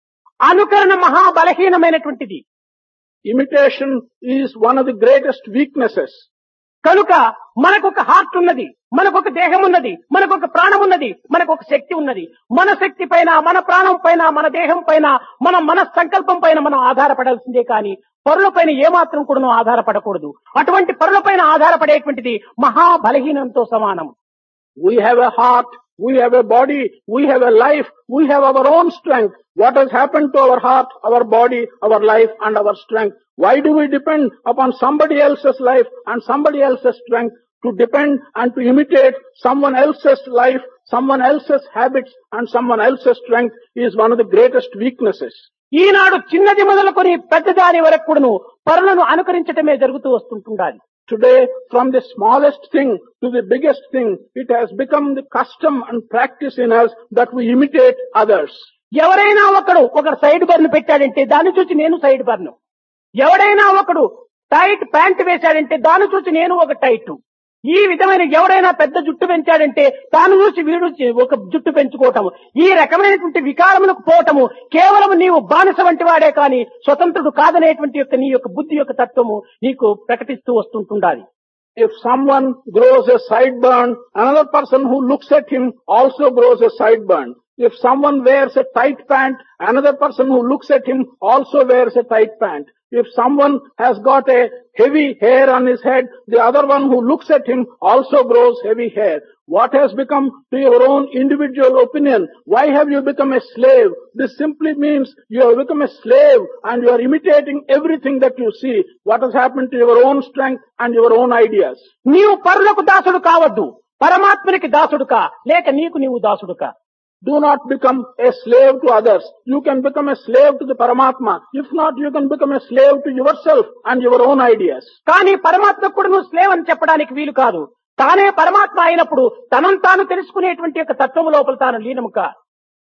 అనుకరణ మహా బలహీనమైనటువంటిది. Imitation is one of the greatest weaknesses. కనుక మనకొక heart ఉన్నది, మనకొక దేహం ఉన్నది, మనకొక ప్రాణం ఉన్నది, మనకొక శక్తి ఉన్నది. మన శక్తి పైన, మన ప్రాణం పైన, మన దేహం పైన, మన మన సంకల్పం పైన మనం ఆధారపడాల్సిందే కానీ పరుల పైన ఏమాత్రం కూడా ఆధారపడకూడదు. అటువంటి పరుల పైన ఆధారపడేటువంటిది మహా బలహీనంతో సమానం. We have a heart, we have a body, we have a life, we have our own strength. What has happened to our heart, our body, our life and our strength? Why do we depend upon somebody else's life and somebody else's strength? To depend and to imitate someone else's life, someone else's habits and someone else's strength is one of the greatest weaknesses. ఈనాడు చిన్నది మొదలుకొని పెద్దదాని వరకు కూడాను పరులను అనుకరించటమే జరుగుతూ వస్తుంటుండాలి. Today, from the smallest thing to the biggest thing, it has become the custom and practice in us that we imitate others. ఎవరైనా ఒకడు ఒక side burn పెట్టాడంటే దాన్ని చూసి నేను సైడ్ బర్న్, ఎవడైనా ఒకడు టైట్ ప్యాంట్ వేశాడంటే దాన్ని చూసి నేను ఒక టైట్, ఈ విధమైన ఎవడైనా పెద్ద జుట్టు పెంచాడంటే దాన్ని చూసి వీడు ఒక జుట్టు పెంచుకోవటము, ఈ రకమైనటువంటి వికారములకు పోవటము కేవలం నీవు బానిస వంటి వాడే కానీ స్వతంత్రుడు కాదనేటువంటి యొక్క నీ యొక్క బుద్ధి యొక్క తత్వము నీకు ప్రకటిస్తూ వస్తుంటుండాలి. If someone grows a sideburn, another person who looks at him also grows a sideburn. If someone wears a tight pant, another person who looks at him also wears a tight pant. If someone has got a heavy hair on his head, the other one who looks at him also grows heavy hair. What has become to your own individual opinion? Why have you become a slave? This simply means you have become a slave and you are imitating everything that you see. What has happened to your own strength and your own ideas? నీవు పరులకు దాసుడు కావద్దు, పరమాత్మనికి దాసుడు కా, లేక నీకు నీవు దాసుడు కా. Do not become a slave to others. You can become a slave to the Paramatma. If not, you can become a slave to yourself and your own ideas. కానీ పరమాత్మకు కూడా నువ్వు స్లేవ్ అని చెప్పడానికి వీలు కాదు. తానే పరమాత్మ అయినప్పుడు తనను తాను తెలుసుకునేటువంటి యొక్క తత్వము లోపల తాను లీనము కా.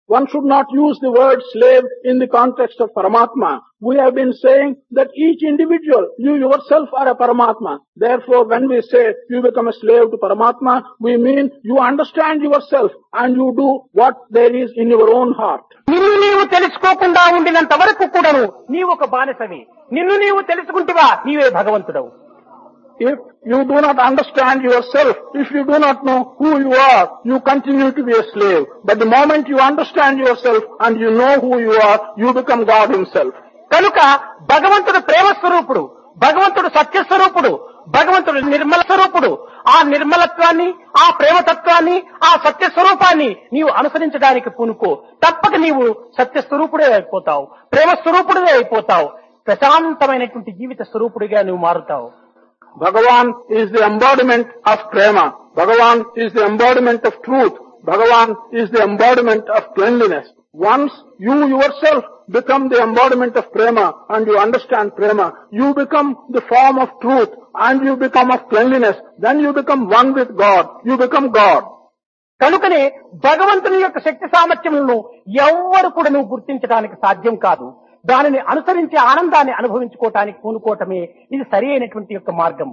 One should not use the word slave in the context of Paramatma. We have been saying that each individual, you yourself are a Paramatma. Therefore, when we say you become a slave to Paramatma, we mean you understand yourself and you do what there is in your own heart. నిన్ను నీవు తెలుసుకోకుండా ఉండినంత వరకు కూడాను నీవు ఒక బానిసవి. నిన్ను నీవు తెలుసుకుంటివా నీవే భగవంతుడవు. If you do not understand yourself, if you do not know who you are, you continue to be a slave. But the moment you understand yourself and you know who you are, you become God himself. కనుక భగవంతుడు ప్రేమ స్వరూపుడు, భగవంతుడు సత్య స్వరూపుడు, భగవంతుడు నిర్మల స్వరూపుడు. ఆ నిర్మలత్వాన్ని, ఆ ప్రేమతత్వాన్ని, ఆ సత్య స్వరూపాన్ని నీవు అనుసరించడానికి పూనుకో. తప్పక నీవు సత్య స్వరూపుడే అయిపోతావు, ప్రేమ స్వరూపుడే అయిపోతావు, ప్రశాంతమైనటువంటి జీవిత స్వరూపుడిగా నువ్వు మారుతావు. Bhagavan is the embodiment of prema. Bhagavan is the embodiment of truth. Bhagavan is the embodiment of cleanliness. Once you yourself become the embodiment of prema and you understand prema, you become the form of truth and you become of cleanliness. Then you become one with God. You become God. కనుకనే భగవంతుని యొక్క శక్తి సామర్థ్యములను ఎవ్వరు కూడా నువ్వు గుర్తించడానికి సాధ్యం కాదు. దానిని అనుసరించి ఆనందాన్ని అనుభవించుకోవటానికి పూనుకోవటమే ఇది సరి అయినటువంటి యొక్క మార్గము.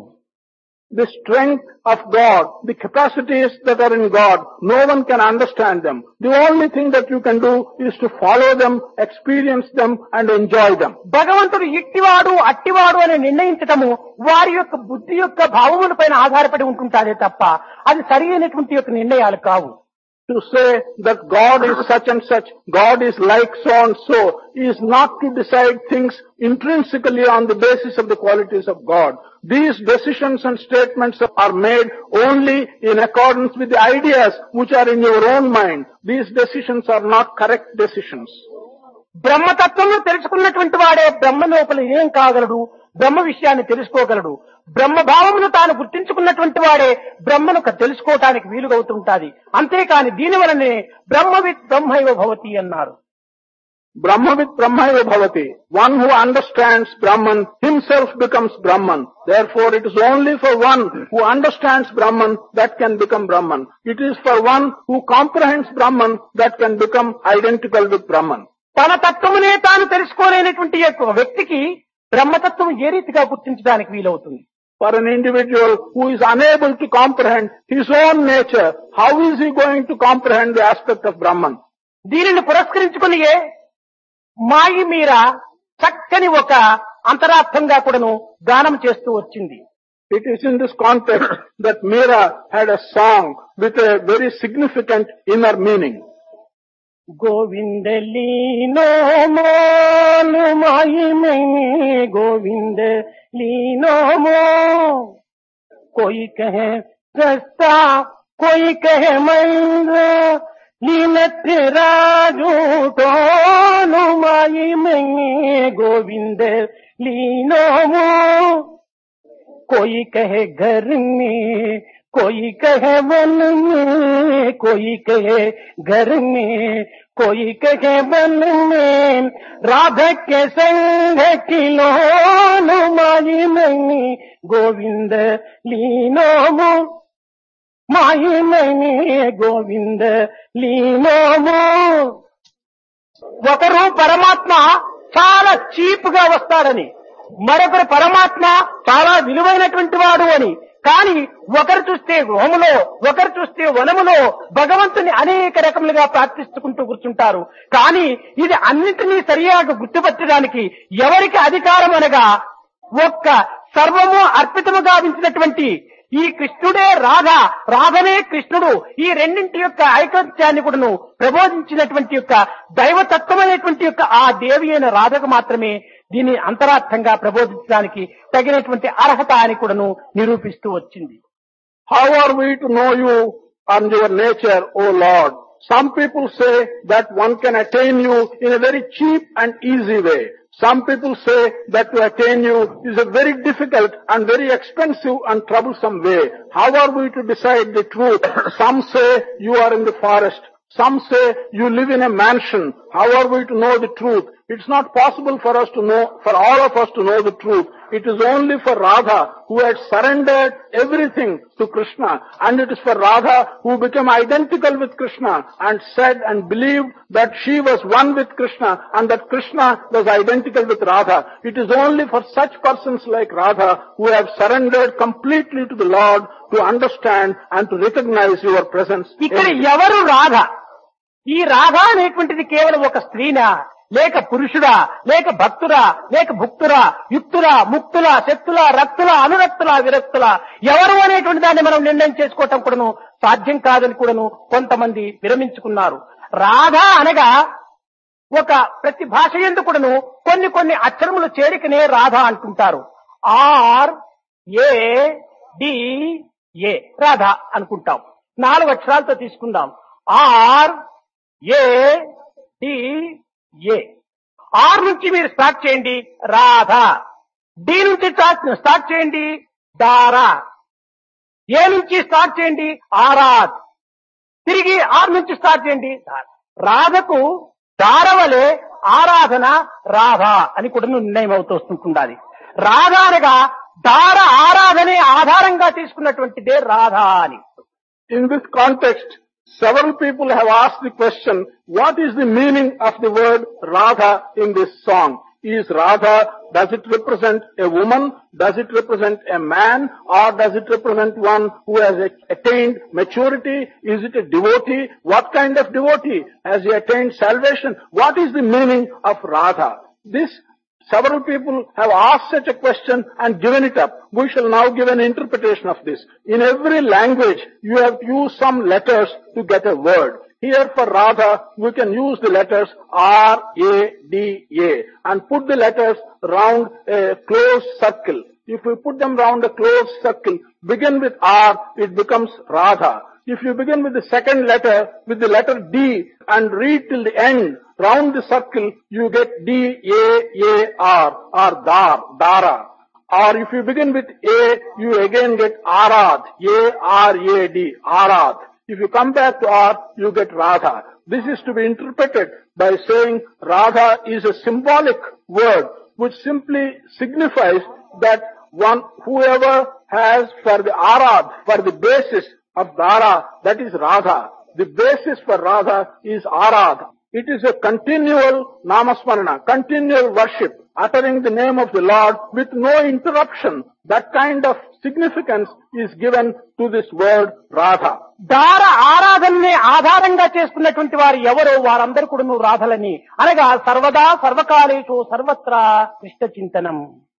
The strength of God, the capacities that are in God, no one can understand them. The only thing that you can do is to follow them, experience them and enjoy them. భగవంతుడు ఇట్టివాడు అట్టివాడు అని నిర్ణయించటము వారి యొక్క బుద్ధి యొక్క భావములపైన ఆధారపడి ఉంటుంటారే తప్ప అది సరి అయినటువంటి యొక్క నిర్ణయాలు కావు. To say that God is such and such, God is like so and so, is not to decide things intrinsically on the basis of the qualities of God. These decisions and statements are made only in accordance with the ideas which are in your own mind. These decisions are not correct decisions. బ్రహ్మతత్వము తెలుసుకున్నటువంటి వాడే బ్రహ్మ లోపల ఏం కాగలడు, బ్రహ్మ విషయాన్ని తెలుసుకోగలడు. బ్రహ్మ భావమును తాను గుర్తించుకున్నటువంటి వాడే బ్రహ్మను తెలుసుకోవటానికి వీలుగవుతుంటాది. అంతేకాని దీని వలనే బ్రహ్మవిత్ బ్రహ్మైవ భవతి అన్నారు. Brahmavit Brahmaiva Bhavati. One who understands Brahman himself becomes Brahman. Therefore it is only for one who understands Brahman that can become Brahman. It is for one who comprehends Brahman that can become identical with Brahman. తన తత్వమునే తాను తెలుసుకోలేనటువంటి యొక్క వ్యక్తికి బ్రహ్మతత్వం ఏ రీతిగా గుర్తించడానికి వీలవుతుంది? For an individual who is unable to comprehend his own nature, how is he going to comprehend the aspect of Brahman? దీనిని పురస్కరించుకునియే మాయి మీర చక్కని ఒక అంతరార్థంగా కూడాను గానం చేస్తూ వచ్చింది. It is in this context that Meera had a song with a very significant inner meaning. Govind लीनो मोल माही में गोविंद लीनो मो कोई कहे सस्ता कोई कहे महंगा लीनत राजू टोनु माही में गोविंद लीनो मो कोई कहे घर में कोई कहे वन में कोई कहे घर में कोई कहे वन में राधा के संग खिलौन माई मनी गोविंद लीनो मो माई मनी गोविंद लीनो मो. ఒకరు పరమాత్మ చాలా చీప్ గా వస్తాడని, మరొకరు పరమాత్మ చాలా విలువైనటువంటి వాడు అని. కానీ ఒకరు చూస్తే గృహములో, ఒకరు చూస్తే వనములో భగవంతుని అనేక రకములుగా ప్రార్థిస్తుకుంటూ కూర్చుంటారు. కానీ ఇది అన్నింటినీ సరియాగా గుర్తుపట్టడానికి ఎవరికి అధికారం అనగా ఒక్క సర్వము అర్పితము గావించినటువంటి ఈ కృష్ణుడే రాధ, రాధనే కృష్ణుడు, ఈ రెండింటి యొక్క ఐకత్యాన్ని కూడాను ప్రబోధించినటువంటి యొక్క దైవతత్వమైనటువంటి యొక్క ఆ దేవి అయిన రాధకు మాత్రమే దీని అంతరార్థంగా ప్రబోధించడానికి తగినటువంటి అర్హత అని కూడాను నిరూపిస్తూ వచ్చింది. How are we to know you and your nature, O Lord? Some people say that one can attain you in a very cheap and easy way. Some people say that to attain you is a very difficult and very expensive and troublesome way. How are we to decide the truth? Some say you are in the forest. Some say you live in a mansion. How are we to know the truth? It's not possible for us to know, for all of us to know the truth. It is only for Radha who had surrendered everything to Krishna, and it is for Radha who became identical with Krishna and said and believed that she was one with Krishna and that Krishna was identical with Radha. It is only for such persons like Radha who have surrendered completely to the Lord to understand and to recognize your presence. ఇక్కడ ఎవరు రాధ? ఈ రాధ అనేటువంటిది కేవలం ఒక స్త్రీనా, లేక పురుషుడా, లేక భక్తుడా, లేక భుక్తురా, యుక్తులా, ముక్తులా, శక్తులా, రక్తులా, అనురక్తులా, విరక్తులా, ఎవరు అనేటువంటి దాన్ని మనం నిర్ణయం చేసుకోవటం కూడాను సాధ్యం కాదని కూడాను కొంతమంది విరమించుకున్నారు. రాధ అనగా ఒక ప్రతి భాష యందు కూడాను కొన్ని కొన్ని అక్షరముల చేరికనే రాధ అంటుంటారు. R A D A Radha అనుకుంటాం. నాలుగు అక్షరాలతో తీసుకుందాం. R A D A. R నుంచి మీరు స్టార్ట్ చేయండి రాధ, డి నుంచి స్టార్ట్ చేయండి దారా, ఏ నుంచి స్టార్ట్ చేయండి ఆరాధ్, తిరిగి ఆర్ నుంచి స్టార్ట్ చేయండి రాధకు దారవలే ఆరాధన రాధ అని కూడా నిర్ణయం అవుతూ వస్తుంటుండాలి. రాధ అనగా దార ఆరాధనే ఆధారంగా తీసుకున్నటువంటిదే రాధ అని. In this context, several people have asked the question, what is the meaning of the word Radha in this song? Is Radha, does it represent a woman? Does it represent a man? Or does it represent one who has attained maturity? Is it a devotee? What kind of devotee? Has he attained salvation? What is the meaning of Radha? This Several people have asked such a question and given it up. We shall now give an interpretation of this. In every language, you have to use some letters to get a word. Here for Radha, we can use the letters R, A, D, A and put the letters round a closed circle. If we put them round a closed circle, begin with R, it becomes Radha. If you begin with the second letter, with the letter D and read till the end, round the circle, you get D, A, A, R, or Dar, Dara. Or if you begin with A, you again get Arad, A, R, A, D, Arad. If you come back to R, you get Radha. This is to be interpreted by saying Radha is a symbolic word which simply signifies that one, whoever has for the Arad, for the basis of Dara, that is Radha. The basis for Radha is Arad. It is a continual namasmarana, continual worship, uttering the name of the Lord with no interruption. That kind of significance is given to this word Radha. దార ఆరాధనని ఆధారంగా చేసుకున్నటువంటి వారు ఎవరో వారందరూ కూడా రాధలని అనగా సర్వదా సర్వకాలేషు సర్వత్రా Krishna చింతనం.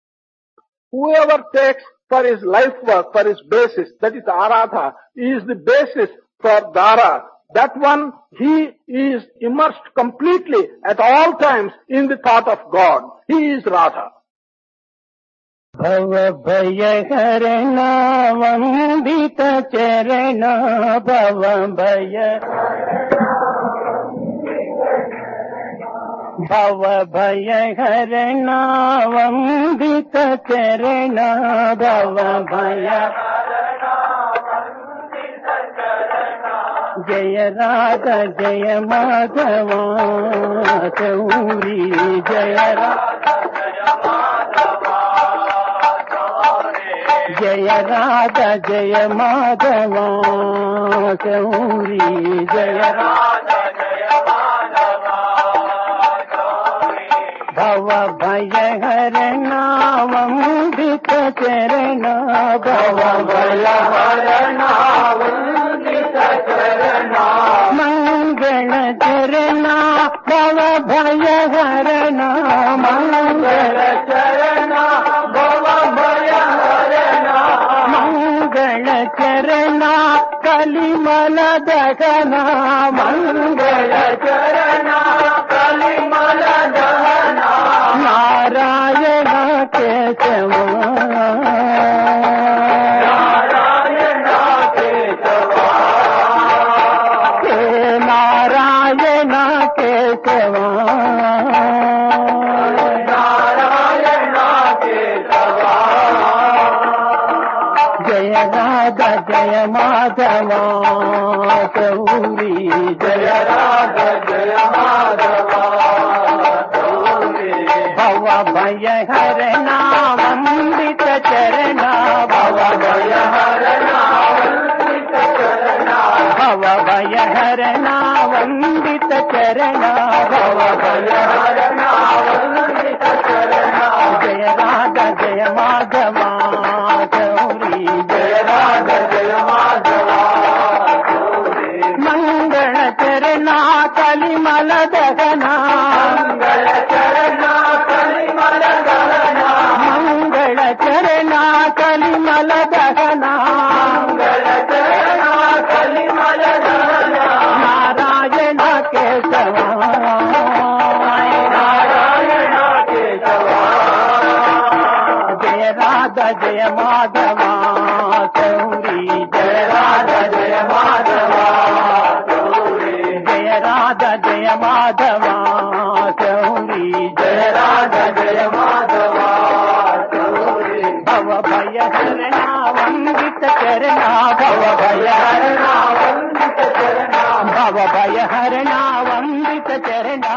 Whoever takes for his life work, for his basis, that is Aradha, is the basis for Dara. That one, he is immersed completely at all times in the thought of God. He is Radha. Bhava bhaya harana vandita charana bhava bhaya Bhava bhaya harana vandita charana bhava bhaya Jaya Radha Jaya Madhava Gauri Jaya Radha Jaya Radha Jaya Madhava Gauri Jaya Radha Jaya Madhava Gauri Bhava Bhaya Harana Vandita Charana Bhava Bhaya Harana Vandita Charana Mangala Charana Bhava Bhaya Harana Mangala Charana Bhava Bhaya Harana Mangala Charana Kalimala Dagana Mangala Charana Kalimala Dagana Narayana Kesava Narayana Kesava Narayana Kesava Narayana Kesava Jaya Radha Jaya Madhava Gauri Jaya Radha Jaya Madhava Gauri Bhava Bhaya Harana కలిమల దహన మంగళ చరణ కలిమల దహన మంగళ చరణ కలిమల దహన మంగళ చరణ కలిమల దహన నారాయణ కేశవ నారాయణ కేశవ జయ రాధ జయ మాధవ గౌరీ జయ రాధ జయ మాధవ గౌరీ జయ రాధ జయ మాధవ గౌరీ జయ రాధ జయ మాధవ గౌరీ భవ భయ హరణ వందిత చరణ భవ భయ హరణ వందిత చరణ భవ భయ హరణ వందిత చరణ